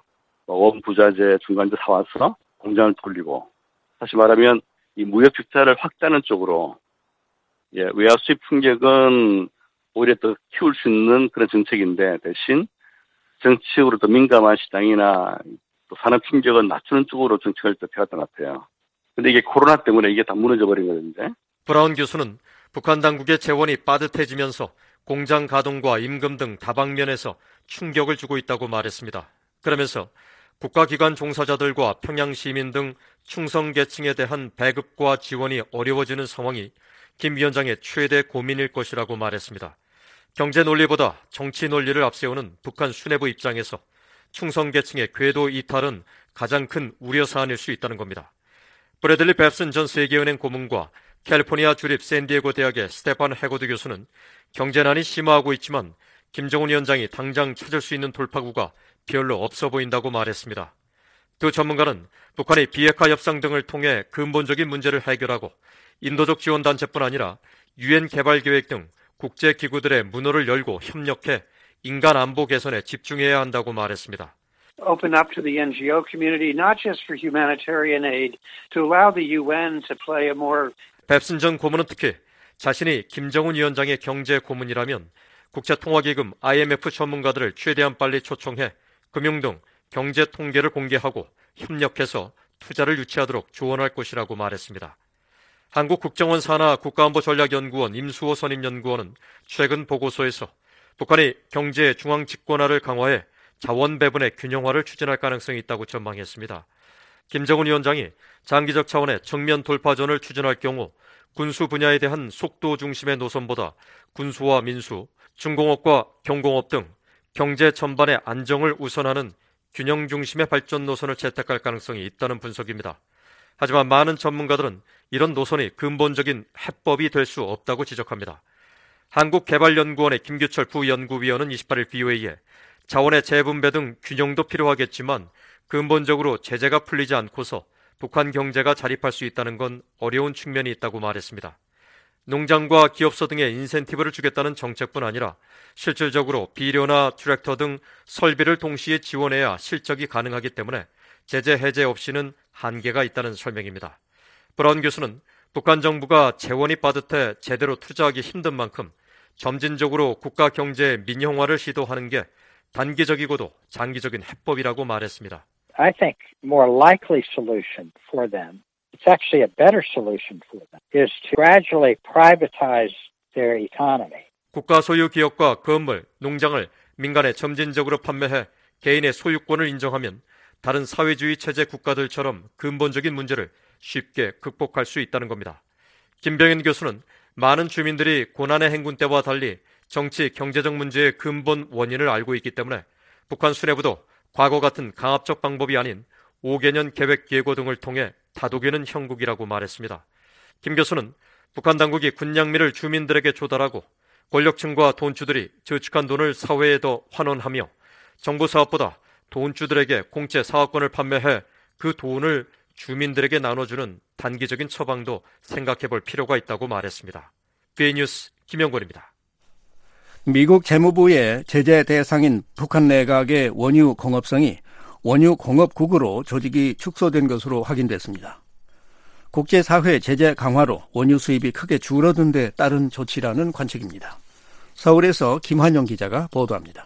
원부자재, 중간재 사와서 공장을 돌리고 다시 말하면 이 무역 적자를 확대하는 쪽으로 예, 외화 수입 충격은 오히려 더 키울 수 있는 그런 정책인데 대신 정치적으로 더 민감한 시장이나 또 산업 충격은 낮추는 쪽으로 정책을 더 펴왔던 것 같아요. 근데 이게 코로나 때문에 이게 다 무너져 버린 거거든요. 브라운 교수는 북한 당국의 재원이 빠듯해지면서 공장 가동과 임금 등 다방면에서 충격을 주고 있다고 말했습니다. 그러면서 국가기관 종사자들과 평양 시민 등 충성계층에 대한 배급과 지원이 어려워지는 상황이 김 위원장의 최대 고민일 것이라고 말했습니다. 경제 논리보다 정치 논리를 앞세우는 북한 수뇌부 입장에서 충성계층의 궤도 이탈은 가장 큰 우려사안일 수 있다는 겁니다. 브래들리 뱁슨 전 세계은행 고문과 캘리포니아 주립 샌디에고 대학의 스테판 해고드 교수는 경제난이 심화하고 있지만 김정은 위원장이 당장 찾을 수 있는 돌파구가 별로 없어 보인다고 말했습니다. 두 전문가는 북한이 비핵화 협상 등을 통해 근본적인 문제를 해결하고 인도적 지원단체뿐 아니라 유엔 개발계획 등 국제기구들의 문호를 열고 협력해 인간 안보 개선에 집중해야 한다고 말했습니다. open up to the N G O community, not just for humanitarian aid, to allow the U N to play a more 뱁슨 전 고문은 특히 자신이 김정은 위원장의 경제 고문이라면 국제통화기금 아이엠에프 전문가들을 최대한 빨리 초청해 금융 등 경제 통계를 공개하고 협력해서 투자를 유치하도록 조언할 것이라고 말했습니다. 한국국정원 산하 국가안보전략연구원 임수호 선임연구원은 최근 보고서에서 북한이 경제 중앙 집권화를 강화해 자원 배분의 균형화를 추진할 가능성이 있다고 전망했습니다. 김정은 위원장이 장기적 차원의 정면 돌파전을 추진할 경우 군수 분야에 대한 속도 중심의 노선보다 군수와 민수, 중공업과 경공업 등 경제 전반의 안정을 우선하는 균형 중심의 발전 노선을 채택할 가능성이 있다는 분석입니다. 하지만 많은 전문가들은 이런 노선이 근본적인 해법이 될 수 없다고 지적합니다. 한국개발연구원의 김규철 부연구위원은 이십팔 일 비오에이에 자원의 재분배 등 균형도 필요하겠지만 근본적으로 제재가 풀리지 않고서 북한 경제가 자립할 수 있다는 건 어려운 측면이 있다고 말했습니다. 농장과 기업소 등의 인센티브를 주겠다는 정책뿐 아니라 실질적으로 비료나 트랙터 등 설비를 동시에 지원해야 실적이 가능하기 때문에 제재 해제 없이는 한계가 있다는 설명입니다. 브라운 교수는 북한 정부가 재원이 빠듯해 제대로 투자하기 힘든 만큼 점진적으로 국가 경제 민영화를 시도하는 게 단기적이고도 장기적인 해법이라고 말했습니다. I think more likely solution for them, it's actually a better solution for them, is to gradually privatize their economy. 국가 소유 기업과 건물, 농장을 민간에 점진적으로 판매해 개인의 소유권을 인정하면 다른 사회주의 체제 국가들처럼 근본적인 문제를 쉽게 극복할 수 있다는 겁니다. 김병현 교수는 많은 주민들이 고난의 행군 때와 달리 정치, 경제적 문제의 근본 원인을 알고 있기 때문에 북한 수뇌부도 과거 같은 강압적 방법이 아닌 오 개년 계획 예고 등을 통해 다독이는 형국이라고 말했습니다. 김 교수는 북한 당국이 군량미를 주민들에게 조달하고 권력층과 돈주들이 저축한 돈을 사회에 더 환원하며 정부 사업보다 돈주들에게 공채 사업권을 판매해 그 돈을 주민들에게 나눠주는 단기적인 처방도 생각해 볼 필요가 있다고 말했습니다. 비에이 뉴스 김영권입니다. 미국 재무부의 제재 대상인 북한 내각의 원유 공업성이 원유 공업국으로 조직이 축소된 것으로 확인됐습니다. 국제사회 제재 강화로 원유 수입이 크게 줄어든 데 따른 조치라는 관측입니다. 서울에서 김환영 기자가 보도합니다.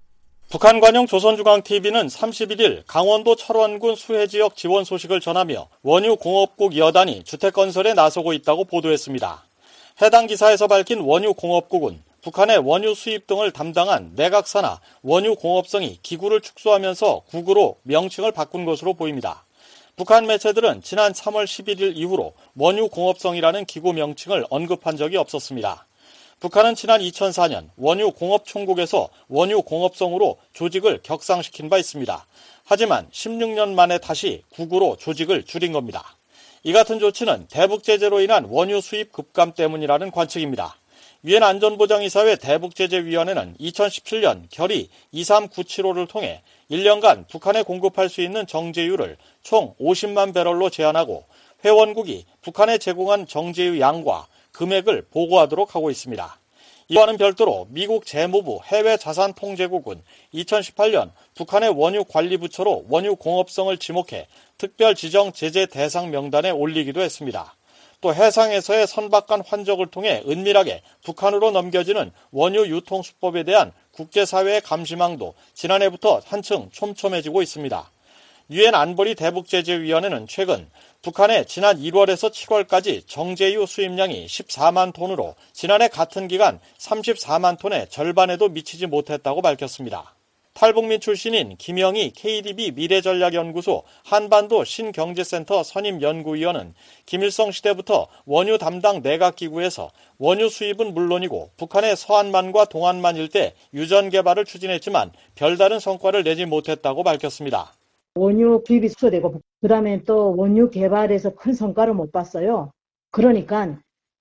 북한 관영 조선중앙티비는 삼십일 일 강원도 철원군 수해지역 지원 소식을 전하며 원유 공업국 여단이 주택건설에 나서고 있다고 보도했습니다. 해당 기사에서 밝힌 원유 공업국은 북한의 원유 수입 등을 담당한 내각 산하 원유 공업성이 기구를 축소하면서 국으로 명칭을 바꾼 것으로 보입니다. 북한 매체들은 지난 삼월 십일일 이후로 원유 공업성이라는 기구 명칭을 언급한 적이 없었습니다. 북한은 지난 이천사 년 원유 공업총국에서 원유 공업성으로 조직을 격상시킨 바 있습니다. 하지만 십육 년 만에 다시 국으로 조직을 줄인 겁니다. 이 같은 조치는 대북 제재로 인한 원유 수입 급감 때문이라는 관측입니다. 유엔 안전보장이사회 대북제재위원회는 이천십칠 년 결의 이삼구칠오를 통해 일 년간 북한에 공급할 수 있는 정제유를 총 오십만 배럴로 제한하고 회원국이 북한에 제공한 정제유 양과 금액을 보고하도록 하고 있습니다. 이와는 별도로 미국 재무부 해외자산통제국은 이천십팔 년 북한의 원유관리부처로 원유 공업성을 지목해 특별 지정 제재 대상 명단에 올리기도 했습니다. 또 해상에서의 선박간 환적을 통해 은밀하게 북한으로 넘겨지는 원유 유통 수법에 대한 국제사회의 감시망도 지난해부터 한층 촘촘해지고 있습니다. 유엔 안보리 대북제재위원회는 최근 북한의 지난 일월에서 칠월까지 정제유 수입량이 십사만 톤으로 지난해 같은 기간 삼십사만 톤의 절반에도 미치지 못했다고 밝혔습니다. 탈북민 출신인 김영희 케이디비 미래전략연구소 한반도 신경제센터 선임연구위원은 김일성 시대부터 원유 담당 내각기구에서 원유 수입은 물론이고 북한의 서한만과 동한만 일대 유전 개발을 추진했지만 별다른 성과를 내지 못했다고 밝혔습니다. 원유 수입이 축소되고 그다음에 또 원유 개발에서 큰 성과를 못 봤어요. 그러니까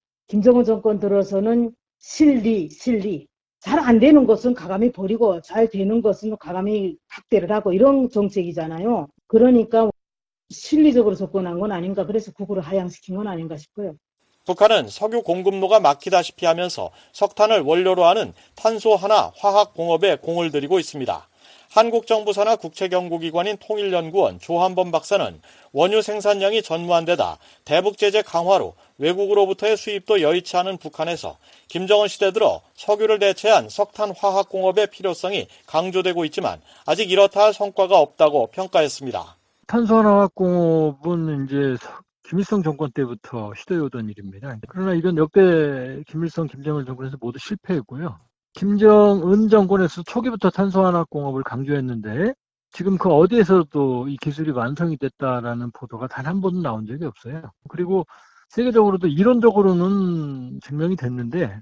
김정은 정권 들어서는 실리, 실리. 잘 안 되는 것은 가감히 버리고 잘 되는 것은 가감히 확대를 하고 이런 정책이잖아요. 그러니까 실리적으로 접근한 건 아닌가. 그래서 국으로 하향시킨 건 아닌가 싶어요. 북한은 석유 공급로가 막히다시피 하면서 석탄을 원료로 하는 탄소 하나 화학 공업에 공을 들이고 있습니다. 한국 정부 산하 국책연구기관인 통일연구원 조한범 박사는 원유 생산량이 전무한 데다 대북 제재 강화로 외국으로부터의 수입도 여의치 않은 북한에서 김정은 시대 들어 석유를 대체한 석탄 화학공업의 필요성이 강조되고 있지만 아직 이렇다 할 성과가 없다고 평가했습니다. 탄소화학공업은 이제 김일성 정권 때부터 시도해 오던 일입니다. 그러나 이건 역대 김일성, 김정은 정권에서 모두 실패했고요. 김정은 정권에서 초기부터 탄소화학공업을 강조했는데 지금 그 어디에서도 이 기술이 완성이 됐다라는 보도가 단 한 번도 나온 적이 없어요. 그리고 세계적으로도 이론적으로는 증명이 됐는데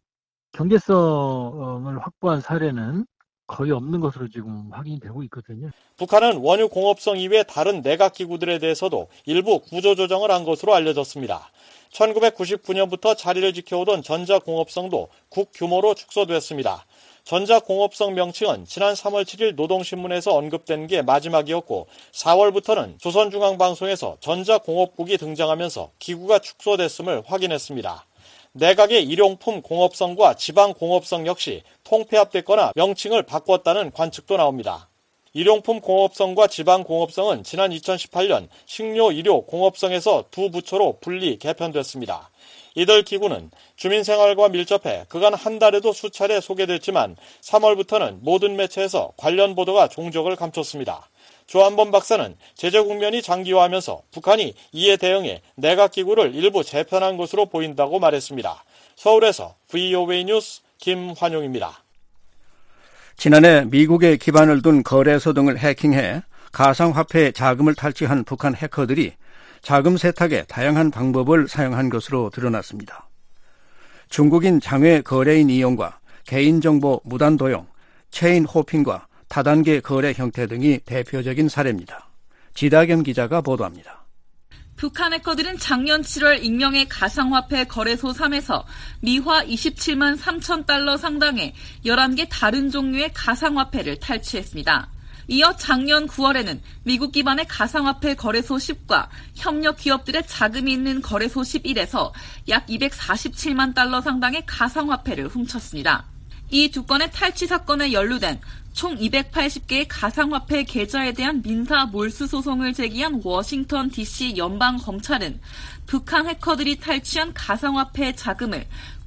경제성을 확보한 사례는 거의 없는 것으로 지금 확인이 되고 있거든요. 북한은 원유 공업성 이외 다른 내각 기구들에 대해서도 일부 구조조정을 한 것으로 알려졌습니다. 천구백구십구 년부터 자리를 지켜오던 전자공업성도 국규모로 축소됐습니다. 전자공업성 명칭은 지난 삼월 칠일 노동신문에서 언급된 게 마지막이었고 사월부터는 조선중앙방송에서 전자공업국이 등장하면서 기구가 축소됐음을 확인했습니다. 내각의 일용품 공업성과 지방공업성 역시 통폐합됐거나 명칭을 바꿨다는 관측도 나옵니다. 일용품 공업성과 지방공업성은 지난 이천십팔 년 식료, 의료, 공업성에서 두 부처로 분리 개편됐습니다. 이들 기구는 주민생활과 밀접해 그간 한 달에도 수차례 소개됐지만 삼월부터는 모든 매체에서 관련 보도가 종적을 감췄습니다. 조한범 박사는 제재 국면이 장기화하면서 북한이 이에 대응해 내각기구를 일부 재편한 것으로 보인다고 말했습니다. 서울에서 브이오에이 뉴스 김환용입니다. 지난해 미국에 기반을 둔 거래소 등을 해킹해 가상화폐 자금을 탈취한 북한 해커들이 자금 세탁에 다양한 방법을 사용한 것으로 드러났습니다. 중국인 장외 거래인 이용과 개인정보 무단 도용, 체인 호핑과 다단계 거래 형태 등이 대표적인 사례입니다. 지다겸 기자가 보도합니다. 북한 해커들은 작년 칠월 익명의 가상화폐 거래소 삼에서 미화 이십칠만 삼천 달러 상당의 열한 개 다른 종류의 가상화폐를 탈취했습니다. 이어 작년 구월에는 미국 기반의 가상화폐 거래소 십과 협력 기업들의 자금이 있는 거래소 십일에서 약 이백사십칠만 달러 상당의 가상화폐를 훔쳤습니다. 이 두 건의 탈취 사건에 연루된 총 이백팔십 개의 가상화폐 계좌에 대한 민사 몰수 소송을 제기한 워싱턴 디씨 연방검찰은 북한 해커들이 탈취한 가상화폐 자금을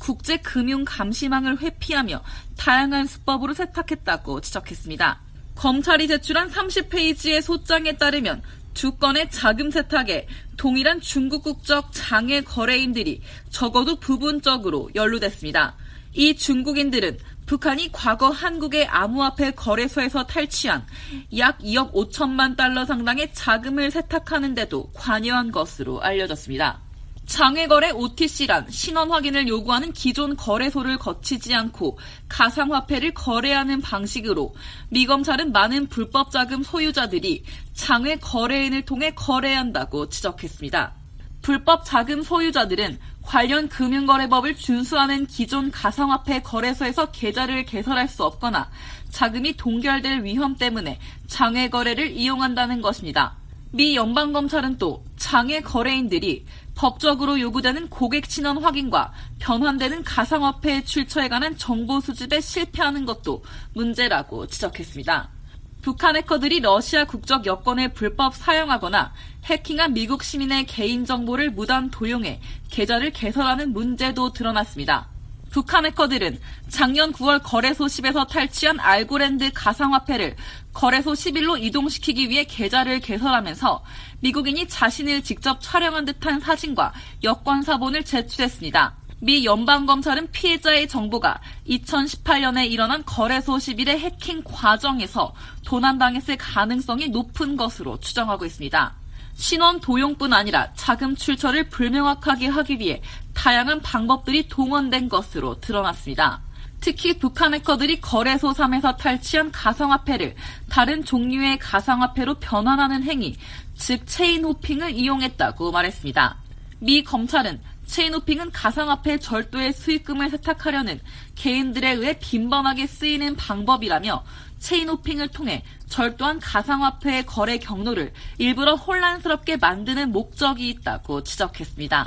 국제금융감시망을 회피하며 다양한 수법으로 세탁했다고 지적했습니다. 검찰이 제출한 삼십 페이지의 소장에 따르면 두 건의 자금 세탁에 동일한 중국 국적 장외 거래인들이 적어도 부분적으로 연루됐습니다. 이 중국인들은 북한이 과거 한국의 암호화폐 거래소에서 탈취한 약 이억 오천만 달러 상당의 자금을 세탁하는 데도 관여한 것으로 알려졌습니다. 장외거래 오티씨란 신원 확인을 요구하는 기존 거래소를 거치지 않고 가상화폐를 거래하는 방식으로 미 검찰은 많은 불법 자금 소유자들이 장외 거래인을 통해 거래한다고 지적했습니다. 불법 자금 소유자들은 관련 금융거래법을 준수하는 기존 가상화폐 거래소에서 계좌를 개설할 수 없거나 자금이 동결될 위험 때문에 장외 거래를 이용한다는 것입니다. 미 연방검찰은 또 장외 거래인들이 법적으로 요구되는 고객 신원 확인과 변환되는 가상화폐 출처에 관한 정보 수집에 실패하는 것도 문제라고 지적했습니다. 북한 해커들이 러시아 국적 여권을 불법 사용하거나 해킹한 미국 시민의 개인정보를 무단 도용해 계좌를 개설하는 문제도 드러났습니다. 북한 해커들은 작년 구월 거래소 십에서 탈취한 알고랜드 가상화폐를 거래소 십일로 이동시키기 위해 계좌를 개설하면서 미국인이 자신을 직접 촬영한 듯한 사진과 여권 사본을 제출했습니다. 미 연방검찰은 피해자의 정보가 이천십팔 년에 일어난 거래소 십일의 해킹 과정에서 도난당했을 가능성이 높은 것으로 추정하고 있습니다. 신원 도용뿐 아니라 자금 출처를 불명확하게 하기 위해 다양한 방법들이 동원된 것으로 드러났습니다. 특히 북한 해커들이 거래소 삼에서 탈취한 가상화폐를 다른 종류의 가상화폐로 변환하는 행위, 즉 체인 호핑을 이용했다고 말했습니다. 미 검찰은 체인호핑은 가상화폐 절도의 수익금을 세탁하려는 개인들에 의해 빈번하게 쓰이는 방법이라며 체인호핑을 통해 절도한 가상화폐의 거래 경로를 일부러 혼란스럽게 만드는 목적이 있다고 지적했습니다.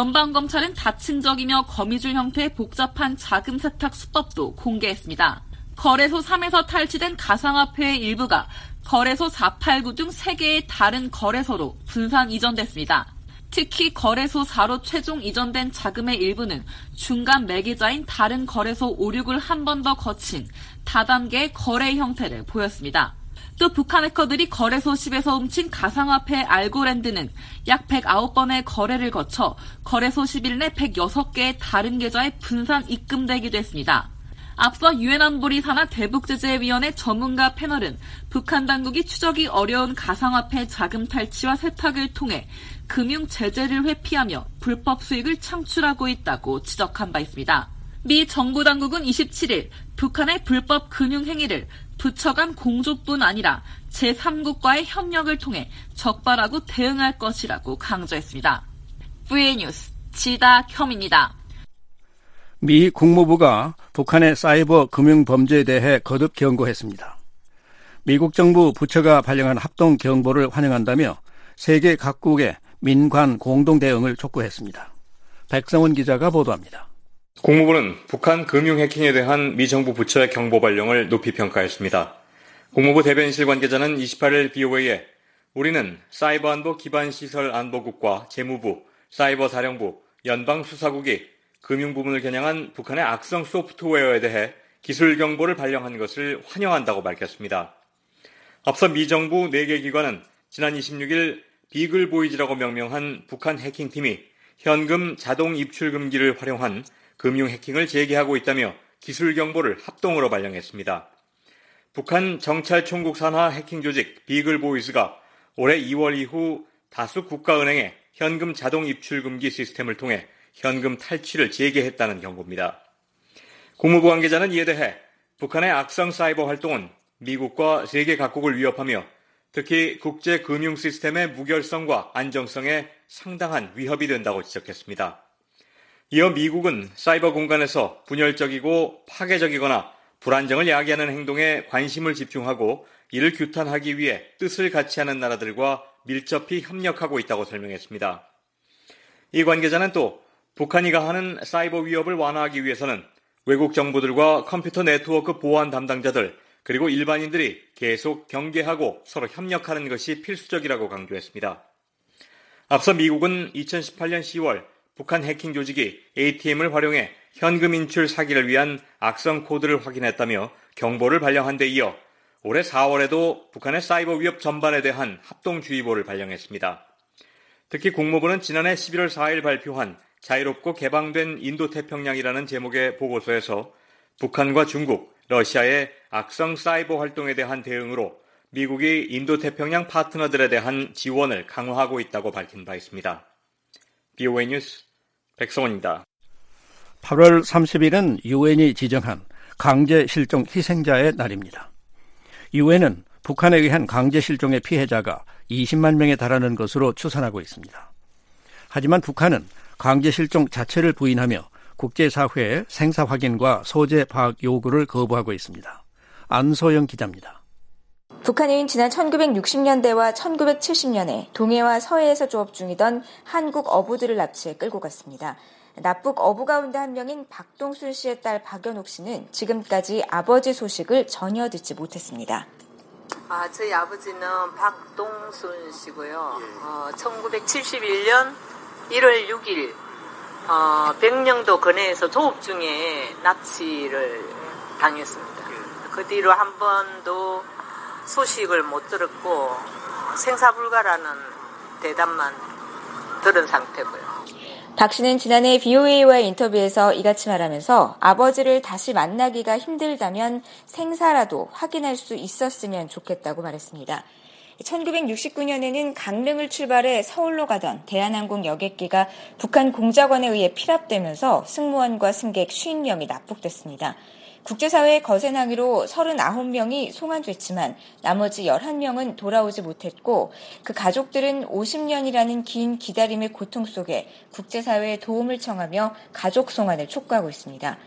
연방검찰은 다층적이며 거미줄 형태의 복잡한 자금 세탁 수법도 공개했습니다. 거래소 삼에서 탈취된 가상화폐의 일부가 거래소 사팔구 등 세 개의 다른 거래소로 분산 이전됐습니다. 특히 거래소 사로 최종 이전된 자금의 일부는 중간 매개자인 다른 거래소 오륙을 한 번 더 거친 다단계의 거래 형태를 보였습니다. 또 북한 해커들이 거래소 십에서 훔친 가상화폐 알고랜드는 약 백구 번의 거래를 거쳐 거래소 십일 내 백육 개의 다른 계좌에 분산 입금되기도 했습니다. 앞서 유엔 안보리 산하 대북제재위원회 전문가 패널은 북한 당국이 추적이 어려운 가상화폐 자금 탈취와 세탁을 통해 금융 제재를 회피하며 불법 수익을 창출하고 있다고 지적한 바 있습니다. 미 정부 당국은 이십칠 일 북한의 불법 금융 행위를 부처 간 공조뿐 아니라 제삼국과의 협력을 통해 적발하고 대응할 것이라고 강조했습니다. 브이에이 뉴스 지다혐입니다. 미 국무부가 북한의 사이버 금융 범죄에 대해 거듭 경고했습니다. 미국 정부 부처가 발령한 합동 경보를 환영한다며 세계 각국의 민관 공동 대응을 촉구했습니다. 백성원 기자가 보도합니다. 국무부는 북한 금융 해킹에 대한 미 정부 부처의 경보 발령을 높이 평가했습니다. 국무부 대변인실 관계자는 이십팔 일 비오에이에 우리는 사이버 안보 기반 시설 안보국과 재무부, 사이버 사령부, 연방수사국이 금융 부문을 겨냥한 북한의 악성 소프트웨어에 대해 기술 경보를 발령한 것을 환영한다고 밝혔습니다. 앞서 미 정부 네 개 기관은 지난 이십육 일 비글보이즈라고 명명한 북한 해킹팀이 현금 자동 입출 금기를 활용한 금융 해킹을 재개하고 있다며 기술 경보를 합동으로 발령했습니다. 북한 정찰 총국 산하 해킹 조직 비글보이즈가 올해 이월 이후 다수 국가은행에 현금 자동 입출 금기 시스템을 통해 현금 탈취를 재개했다는 경고입니다. 국무부 관계자는 이에 대해 북한의 악성 사이버 활동은 미국과 세계 각국을 위협하며 특히 국제 금융 시스템의 무결성과 안정성에 상당한 위협이 된다고 지적했습니다. 이어 미국은 사이버 공간에서 분열적이고 파괴적이거나 불안정을 야기하는 행동에 관심을 집중하고 이를 규탄하기 위해 뜻을 같이 하는 나라들과 밀접히 협력하고 있다고 설명했습니다. 이 관계자는 또 북한이 가하는 사이버 위협을 완화하기 위해서는 외국 정부들과 컴퓨터 네트워크 보안 담당자들 그리고 일반인들이 계속 경계하고 서로 협력하는 것이 필수적이라고 강조했습니다. 앞서 미국은 이천십팔 년 시월 북한 해킹 조직이 에이티엠을 활용해 현금 인출 사기를 위한 악성 코드를 확인했다며 경보를 발령한 데 이어 올해 사월에도 북한의 사이버 위협 전반에 대한 합동주의보를 발령했습니다. 특히 국무부는 지난해 십일월 사일 발표한 자유롭고 개방된 인도태평양이라는 제목의 보고서에서 북한과 중국, 러시아의 악성 사이버 활동에 대한 대응으로 미국이 인도태평양 파트너들에 대한 지원을 강화하고 있다고 밝힌 바 있습니다. 비오에이 뉴스 백성원입니다. 팔월 삼십일은 유엔이 지정한 강제 실종 희생자의 날입니다. 유엔은 북한에 의한 강제 실종의 피해자가 이십만 명에 달하는 것으로 추산하고 있습니다. 하지만 북한은 강제 실종 자체를 부인하며 국제사회의 생사 확인과 소재 파악 요구를 거부하고 있습니다. 안소영 기자입니다. 북한은 지난 천구백육십 년대와 천구백칠십 년에 동해와 서해에서 조업 중이던 한국 어부들을 납치해 끌고 갔습니다. 납북 어부 가운데 한 명인 박동순 씨의 딸 박연옥 씨는 지금까지 아버지 소식을 전혀 듣지 못했습니다. 아, 저희 아버지는 박동순 씨고요. 어, 천구백칠십일 년 일월 육일 어, 백령도 건해에서 조업 중에 납치를 당했습니다. 그 뒤로 한 번도 소식을 못 들었고 생사불가라는 대답만 들은 상태고요. 박 씨는 지난해 비오에이와의 인터뷰에서 이같이 말하면서 아버지를 다시 만나기가 힘들다면 생사라도 확인할 수 있었으면 좋겠다고 말했습니다. 천구백육십구 년에는 강릉을 출발해 서울로 가던 대한항공 여객기가 북한 공작원에 의해 피랍되면서 승무원과 승객 오십 명이 납북됐습니다. 국제사회의 거센 항의로 삼십구 명이 송환됐지만 나머지 열한 명은 돌아오지 못했고 그 가족들은 오십 년이라는 긴 기다림의 고통 속에 국제사회의 도움을 청하며 가족 송환을 촉구하고 있습니다.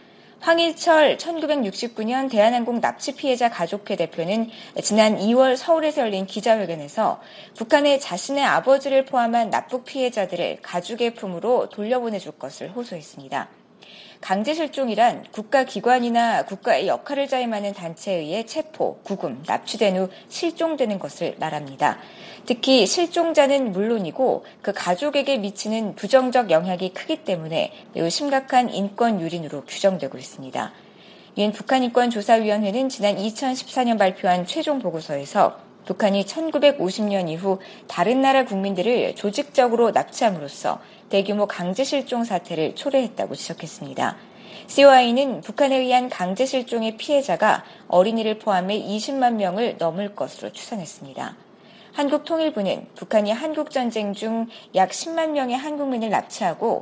황일철 천구백육십구 년 대한항공 납치 피해자 가족회 대표는 지난 이월 서울에서 열린 기자회견에서 북한에 자신의 아버지를 포함한 납북 피해자들을 가족의 품으로 돌려보내줄 것을 호소했습니다. 강제실종이란 국가기관이나 국가의 역할을 자임하는 단체에 의해 체포, 구금, 납치된 후 실종되는 것을 말합니다. 특히 실종자는 물론이고 그 가족에게 미치는 부정적 영향이 크기 때문에 매우 심각한 인권 유린으로 규정되고 있습니다. 유엔 북한인권조사위원회는 지난 이천십사 년 발표한 최종 보고서에서 북한이 천구백오십 년 이후 다른 나라 국민들을 조직적으로 납치함으로써 대규모 강제실종 사태를 초래했다고 지적했습니다. 씨오아이는 북한에 의한 강제실종의 피해자가 어린이를 포함해 이십만 명을 넘을 것으로 추산했습니다. 한국통일부는 북한이 한국전쟁 중 약 십만 명의 한국민을 납치하고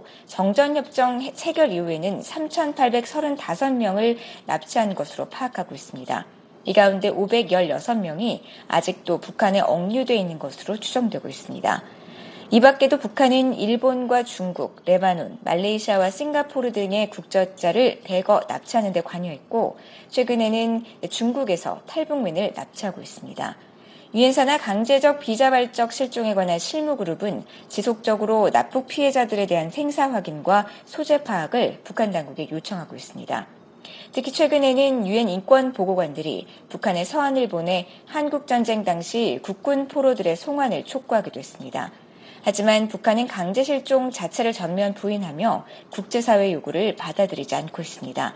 정전협정 체결 이후에는 삼천팔백삼십오 명을 납치한 것으로 파악하고 있습니다. 이 가운데 오백십육 명이 아직도 북한에 억류되어 있는 것으로 추정되고 있습니다. 이 밖에도 북한은 일본과 중국, 레바논, 말레이시아와 싱가포르 등의 국적자를 대거 납치하는 데 관여했고 최근에는 중국에서 탈북민을 납치하고 있습니다. 유엔사나 강제적 비자발적 실종에 관한 실무그룹은 지속적으로 납북 피해자들에 대한 생사 확인과 소재 파악을 북한 당국에 요청하고 있습니다. 특히 최근에는 유엔 인권보고관들이 북한의 서한을 보내 한국전쟁 당시 국군 포로들의 송환을 촉구하기도 했습니다. 하지만 북한은 강제실종 자체를 전면 부인하며 국제사회 요구를 받아들이지 않고 있습니다.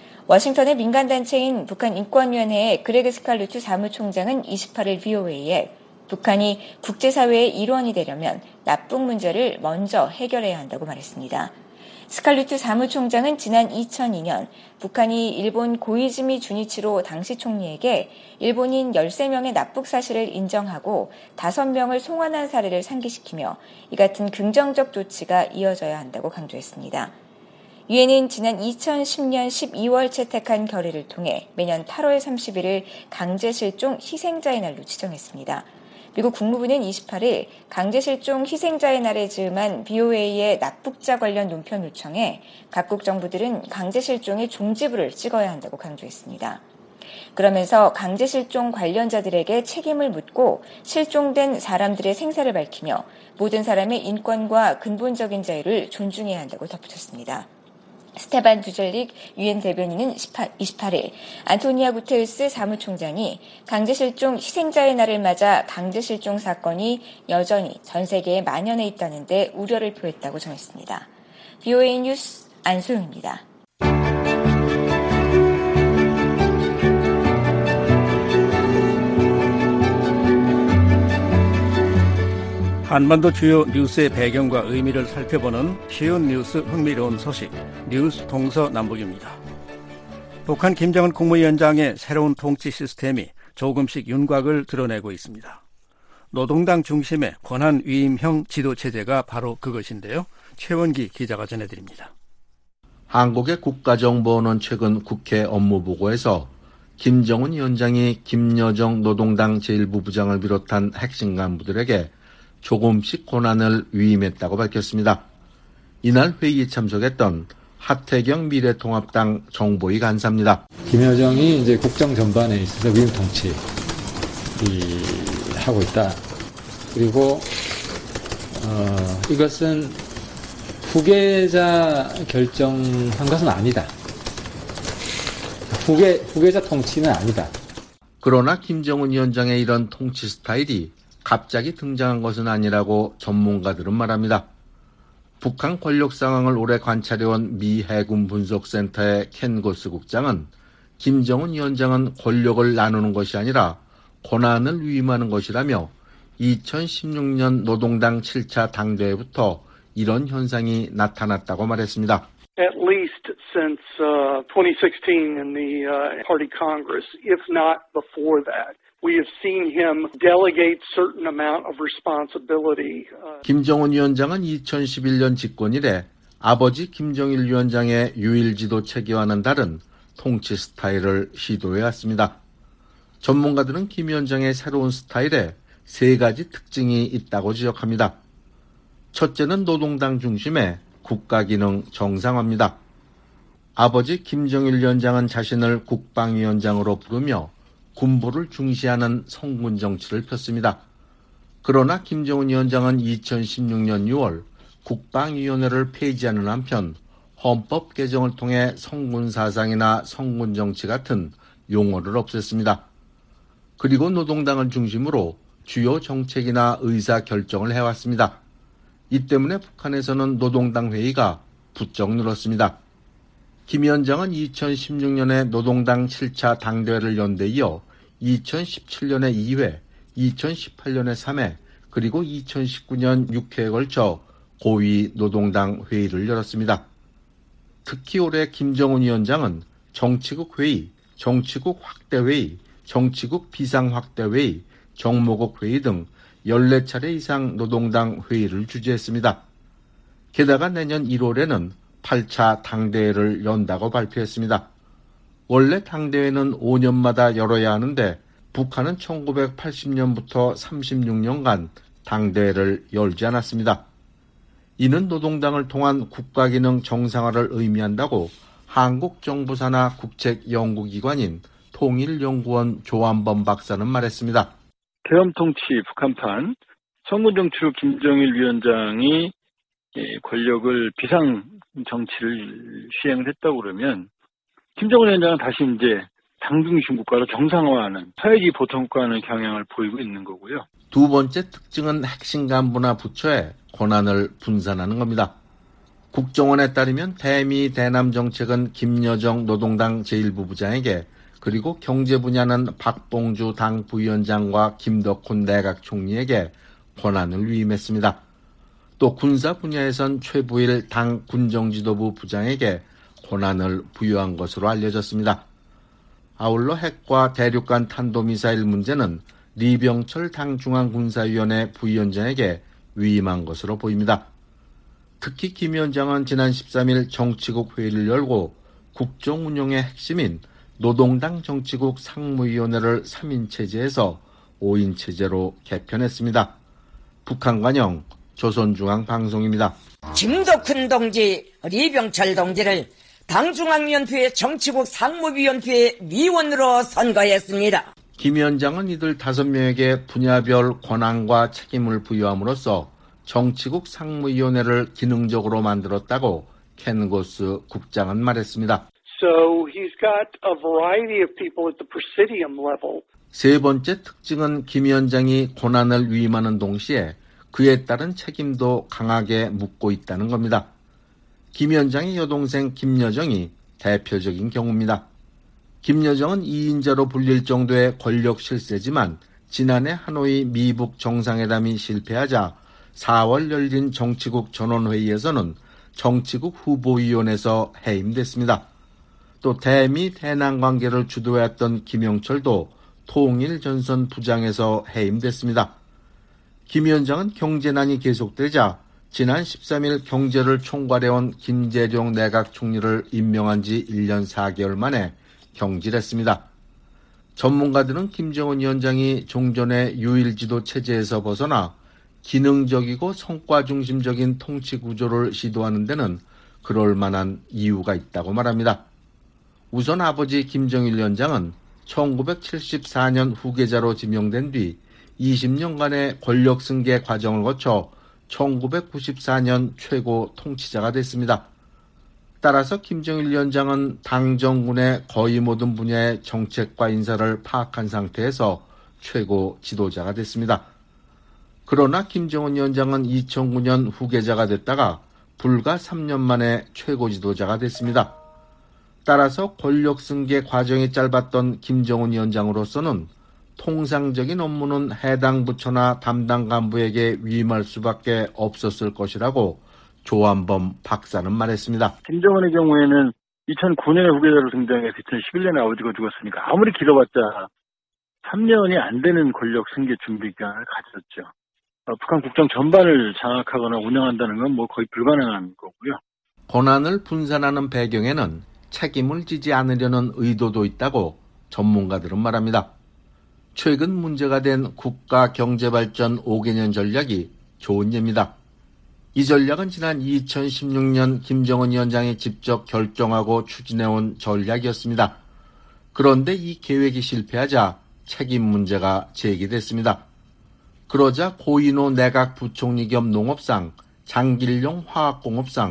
워싱턴의 민간단체인 북한인권위원회의 그레그 스칼루트 사무총장은 이십팔 일 브이오에이에 북한이 국제사회의 일원이 되려면 납북 문제를 먼저 해결해야 한다고 말했습니다. 스칼루트 사무총장은 지난 이천이 년 북한이 일본 고이즈미 주니치로 당시 총리에게 일본인 열세 명의 납북 사실을 인정하고 다섯 명을 송환한 사례를 상기시키며 이 같은 긍정적 조치가 이어져야 한다고 강조했습니다. 유엔은 지난 이천십 년 십이 월 채택한 결의를 통해 매년 팔월 삼십일을 강제실종 희생자의 날로 지정했습니다. 미국 국무부는 이십팔 일 강제실종 희생자의 날에 즈음한 브이오에이의 납북자 관련 논평 요청에 각국 정부들은 강제실종의 종지부를 찍어야 한다고 강조했습니다. 그러면서 강제실종 관련자들에게 책임을 묻고 실종된 사람들의 생사를 밝히며 모든 사람의 인권과 근본적인 자유를 존중해야 한다고 덧붙였습니다. 스테반 두젤릭 유엔 대변인은 이십팔 일 안토니아 구테르스 사무총장이 강제실종 희생자의 날을 맞아 강제실종 사건이 여전히 전 세계에 만연해 있다는 데 우려를 표했다고 전했습니다. 브이오에이 뉴스 안소영입니다. 한반도 주요 뉴스의 배경과 의미를 살펴보는 쉬운 뉴스 흥미로운 소식 뉴스 동서남북입니다. 북한 김정은 국무위원장의 새로운 통치 시스템이 조금씩 윤곽을 드러내고 있습니다. 노동당 중심의 권한위임형 지도체제가 바로 그것인데요. 최원기 기자가 전해드립니다. 한국의 국가정보원은 최근 국회 업무보고에서 김정은 위원장이 김여정 노동당 제일부 부장을 비롯한 핵심 간부들에게 조금씩 권한을 위임했다고 밝혔습니다. 이날 회의에 참석했던 하태경 미래통합당 정보위 간사입니다. 김여정이 이제 국정 전반에 있어서 위임 통치 하고 있다. 그리고 어, 이것은 후계자 결정한 것은 아니다. 후계 후계자 통치는 아니다. 그러나 김정은 위원장의 이런 통치 스타일이 갑자기 등장한 것은 아니라고 전문가들은 말합니다. 북한 권력 상황을 오래 관찰해온 미 해군 분석센터의 켄 고스 국장은 김정은 위원장은 권력을 나누는 것이 아니라 권한을 위임하는 것이라며 이천십육 년 노동당 칠 차 당대회부터 이런 현상이 나타났다고 말했습니다. At least since uh, twenty sixteen in the uh, Party Congress, if not before that. We have seen him delegate certain amount of responsibility. 김정은 위원장은 이천십일 년 집권 이래 아버지 김정일 위원장의 유일지도 체계와는 다른 통치 스타일을 시도해왔습니다. 전문가들은 김 위원장의 새로운 스타일에 세 가지 특징이 있다고 지적합니다. 첫째는 노동당 중심의 국가기능 정상화입니다. 아버지 김정일 위원장은 자신을 국방위원장으로 부르며 군부를 중시하는 성군 정치를 폈습니다. 그러나 김정은 위원장은 이천십육 년 유월 국방위원회를 폐지하는 한편 헌법 개정을 통해 성군 사상이나 성군 정치 같은 용어를 없앴습니다. 그리고 노동당을 중심으로 주요 정책이나 의사 결정을 해왔습니다. 이 때문에 북한에서는 노동당 회의가 부쩍 늘었습니다. 김 위원장은 이천십육 년에 노동당 칠 차 당대회를 연 데 이어 이천십칠 년에 이 회, 이천십팔 년에 삼 회, 그리고 이천십구 년 육 회에 걸쳐 고위 노동당 회의를 열었습니다. 특히 올해 김정은 위원장은 정치국 회의, 정치국 확대 회의, 정치국 비상 확대 회의, 정모국 회의 등 열네 차례 이상 노동당 회의를 주재했습니다. 게다가 내년 일월에는 팔 차 당대회를 연다고 발표했습니다. 원래 당대회는 오 년마다 열어야 하는데 북한은 천구백팔십 년부터 삼십육 년간 당대회를 열지 않았습니다. 이는 노동당을 통한 국가기능 정상화를 의미한다고 한국정부사나 국책연구기관인 통일연구원 조한범 박사는 말했습니다. 계엄통치 북한판 성군정치로 김정일 위원장이 권력을 비상정치를 시행을 했다고 그러면 김정은 위원장은 다시 이제 당중심 국가로 정상화하는 사회주의 보통국가는 경향을 보이고 있는 거고요. 두 번째 특징은 핵심 간부나 부처에 권한을 분산하는 겁니다. 국정원에 따르면 대미 대남 정책은 김여정 노동당 제일부 부장에게, 그리고 경제 분야는 박봉주 당 부위원장과 김덕훈 내각 총리에게 권한을 위임했습니다. 또 군사 분야에선 최부일 당 군정지도부 부장에게 권한을 부여한 것으로 알려졌습니다. 아울러 핵과 대륙간 탄도미사일 문제는 리병철 당 중앙군사위원회 부위원장에게 위임한 것으로 보입니다. 특히 김 위원장은 지난 십삼 일 정치국 회의를 열고 국정 운영의 핵심인 노동당 정치국 상무위원회를 삼 인 체제에서 오 인 체제로 개편했습니다. 북한 관영 조선중앙방송입니다. 김덕훈 동지, 리병철 동지를 당중앙위원회 정치국 상무위원회 위원으로 선거했습니다. 김 위원장은 이들 다섯 명에게 분야별 권한과 책임을 부여함으로써 정치국 상무위원회를 기능적으로 만들었다고 켄 고스 국장은 말했습니다. So he's got a variety of people at the presidium level. 세 번째 특징은 김 위원장이 권한을 위임하는 동시에 그에 따른 책임도 강하게 묻고 있다는 겁니다. 김 위원장의 여동생 김여정이 대표적인 경우입니다. 김여정은 이인자로 불릴 정도의 권력 실세지만 지난해 하노이 미북 정상회담이 실패하자 사월 열린 정치국 전원회의에서는 정치국 후보위원회에서 해임됐습니다. 또 대미 대남 관계를 주도했던 김영철도 통일전선 부장에서 해임됐습니다. 김 위원장은 경제난이 계속되자 지난 십삼 일 경제를 총괄해온 김재룡 내각 총리를 임명한 지 일 년 사 개월 만에 경질했습니다. 전문가들은 김정은 위원장이 종전의 유일지도 체제에서 벗어나 기능적이고 성과 중심적인 통치 구조를 시도하는 데는 그럴 만한 이유가 있다고 말합니다. 우선 아버지 김정일 위원장은 천구백칠십사 년 후계자로 지명된 뒤 이십 년간의 권력 승계 과정을 거쳐 천구백구십사 년 최고 통치자가 됐습니다. 따라서 김정일 위원장은 당 정군의 거의 모든 분야의 정책과 인사를 파악한 상태에서 최고 지도자가 됐습니다. 그러나 김정은 위원장은 이천구 년 후계자가 됐다가 불과 삼 년 만에 최고 지도자가 됐습니다. 따라서 권력 승계 과정이 짧았던 김정은 위원장으로서는 통상적인 업무는 해당 부처나 담당 간부에게 위임할 수밖에 없었을 것이라고 조한범 박사는 말했습니다. 김정은의 경우에는 이천구 년에 후계자로 등장해서 이천십일 년에 아버지가 죽었으니까 아무리 길어봤자 삼 년이 안 되는 권력 승계 준비 기간을 가졌죠. 북한 국정 전반을 장악하거나 운영한다는 건 뭐 거의 불가능한 거고요. 권한을 분산하는 배경에는 책임을 지지 않으려는 의도도 있다고 전문가들은 말합니다. 최근 문제가 된 국가경제발전 오 개년 전략이 좋은 예입니다. 이 전략은 지난 이천십육 년 김정은 위원장이 직접 결정하고 추진해온 전략이었습니다. 그런데 이 계획이 실패하자 책임 문제가 제기됐습니다. 그러자 고인호 내각 부총리 겸 농업상, 장길용 화학공업상,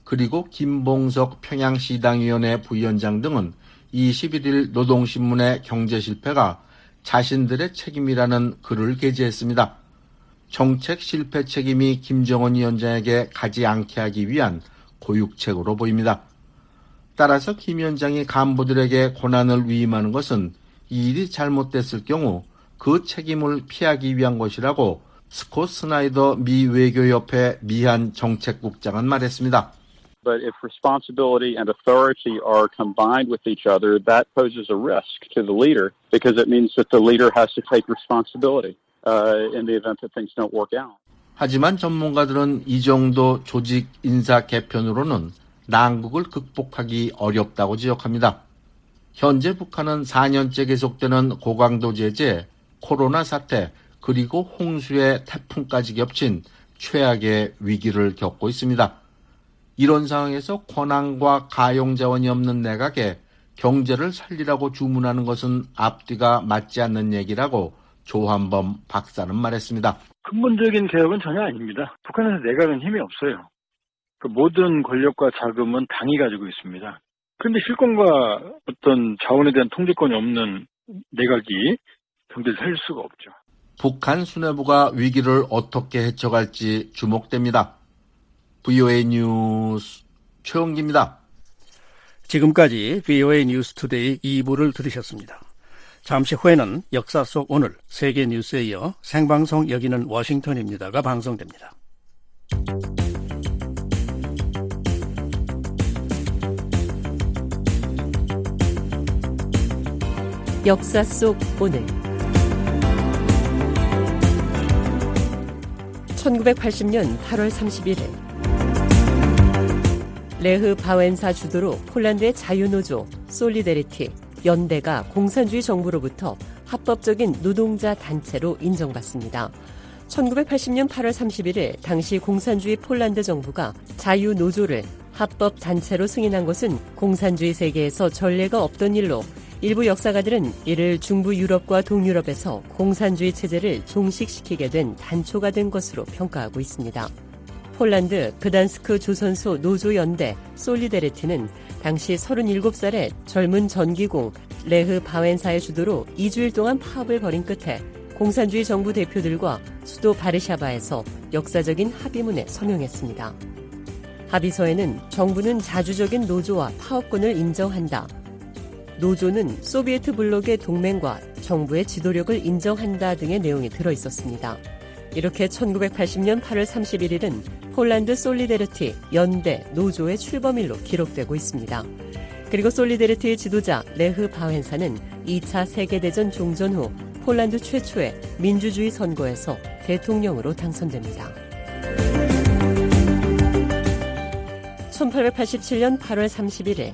그리고 김봉석 평양시당위원회 부위원장 등은 이십일일 노동신문의 경제실패가 자신들의 책임이라는 글을 게재했습니다. 정책 실패 책임이 김정은 위원장에게 가지 않게 하기 위한 고육책으로 보입니다. 따라서 김 위원장이 간부들에게 고난을 위임하는 것은 이 일이 잘못됐을 경우 그 책임을 피하기 위한 것이라고 스콧 스나이더 미 외교협회 미한 정책국장은 말했습니다. But if responsibility and authority are combined with each other, that poses a risk to the leader because it means that the leader has to take responsibility uh, in the event that things don't work out. 하지만 전문가들은 이 정도 조직 인사 개편으로는 난국을 극복하기 어렵다고 지적합니다. 현재 북한은 사 년째 계속되는 고강도 제재, 코로나 사태, 그리고 홍수의 태풍까지 겹친 최악의 위기를 겪고 있습니다. 이런 상황에서 권한과 가용 자원이 없는 내각에 경제를 살리라고 주문하는 것은 앞뒤가 맞지 않는 얘기라고 조한범 박사는 말했습니다. 근본적인 개혁은 전혀 아닙니다. 북한에서 내각은 힘이 없어요. 그 모든 권력과 자금은 당이 가지고 있습니다. 그런데 실권과 어떤 자원에 대한 통제권이 없는 내각이 경제를 살릴 수가 없죠. 북한 수뇌부가 위기를 어떻게 헤쳐갈지 주목됩니다. 브이오에이 뉴스 최원기입니다. 지금까지 브이오에이 뉴스 투데이 이 부를 들으셨습니다. 잠시 후에는 역사 속 오늘 세계 뉴스에 이어 생방송 여기는 워싱턴입니다가 방송됩니다. 역사 속 오늘 천구백팔십년 팔월 삼십일일 레흐 바웬사 주도로 폴란드의 자유노조 솔리데리티 연대가 공산주의 정부로부터 합법적인 노동자 단체로 인정받습니다. 천구백팔십년 팔월 삼십일일 당시 공산주의 폴란드 정부가 자유노조를 합법 단체로 승인한 것은 공산주의 세계에서 전례가 없던 일로 일부 역사가들은 이를 중부 유럽과 동유럽에서 공산주의 체제를 종식시키게 된 단초가 된 것으로 평가하고 있습니다. 폴란드 그단스크 조선소 노조연대 솔리데리티는 당시 서른일곱 살의 젊은 전기공 레흐 바웬사의 주도로 이 주일 동안 파업을 벌인 끝에 공산주의 정부 대표들과 수도 바르샤바에서 역사적인 합의문에 서명했습니다. 합의서에는 정부는 자주적인 노조와 파업권을 인정한다. 노조는 소비에트 블록의 동맹과 정부의 지도력을 인정한다 등의 내용이 들어있었습니다. 이렇게 천구백팔십년 팔월 삼십일일은 폴란드 솔리데리티 연대 노조의 출범일로 기록되고 있습니다. 그리고 솔리데리티의 지도자 레흐 바웬사는 이 차 세계대전 종전 후 폴란드 최초의 민주주의 선거에서 대통령으로 당선됩니다. 천팔백팔십칠년 팔월 삼십일일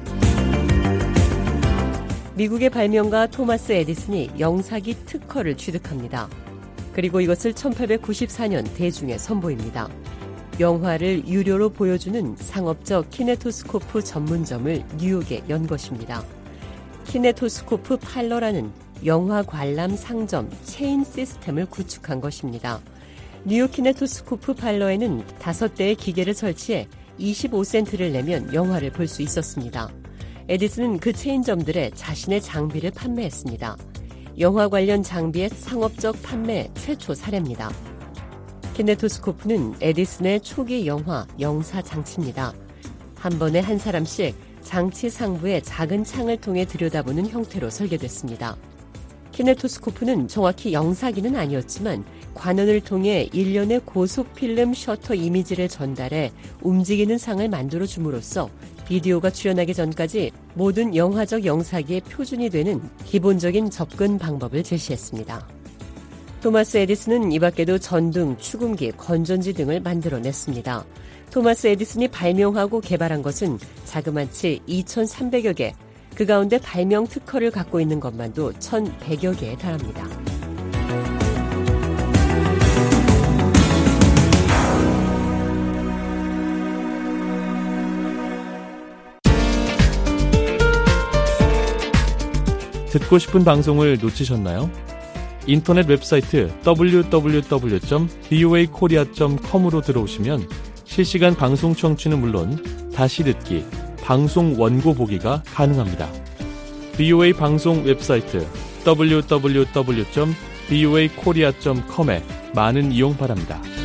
미국의 발명가 토마스 에디슨이 영사기 특허를 취득합니다. 그리고 이것을 천팔백구십사년 대중에 선보입니다. 영화를 유료로 보여주는 상업적 키네토스코프 전문점을 뉴욕에 연 것입니다. 키네토스코프 팔러라는 영화 관람 상점 체인 시스템을 구축한 것입니다. 뉴욕 키네토스코프 팔러에는 다섯 대의 기계를 설치해 이십오 센트를 내면 영화를 볼 수 있었습니다. 에디슨은 그 체인점들에 자신의 장비를 판매했습니다. 영화 관련 장비의 상업적 판매 최초 사례입니다. 키네토스코프는 에디슨의 초기 영화 영사 장치입니다. 한 번에 한 사람씩 장치 상부의 작은 창을 통해 들여다보는 형태로 설계됐습니다. 키네토스코프는 정확히 영사기는 아니었지만 관원을 통해 일련의 고속 필름 셔터 이미지를 전달해 움직이는 상을 만들어 줌으로써 비디오가 출연하기 전까지 모든 영화적 영사기의 표준이 되는 기본적인 접근 방법을 제시했습니다. 토마스 에디슨은 이 밖에도 전등, 축음기, 건전지 등을 만들어냈습니다. 토마스 에디슨이 발명하고 개발한 것은 자그마치 이천삼백여 개, 그 가운데 발명 특허를 갖고 있는 것만도 천백여 개에 달합니다. 듣고 싶은 방송을 놓치셨나요? 인터넷 웹사이트 더블유 더블유 더블유 점 브이오에이 코리아 점 컴으로 들어오시면 실시간 방송 청취는 물론 다시 듣기, 방송 원고 보기가 가능합니다. 비오에이 방송 웹사이트 더블유 더블유 더블유 점 비오에이 코리아 점 컴에 많은 이용 바랍니다.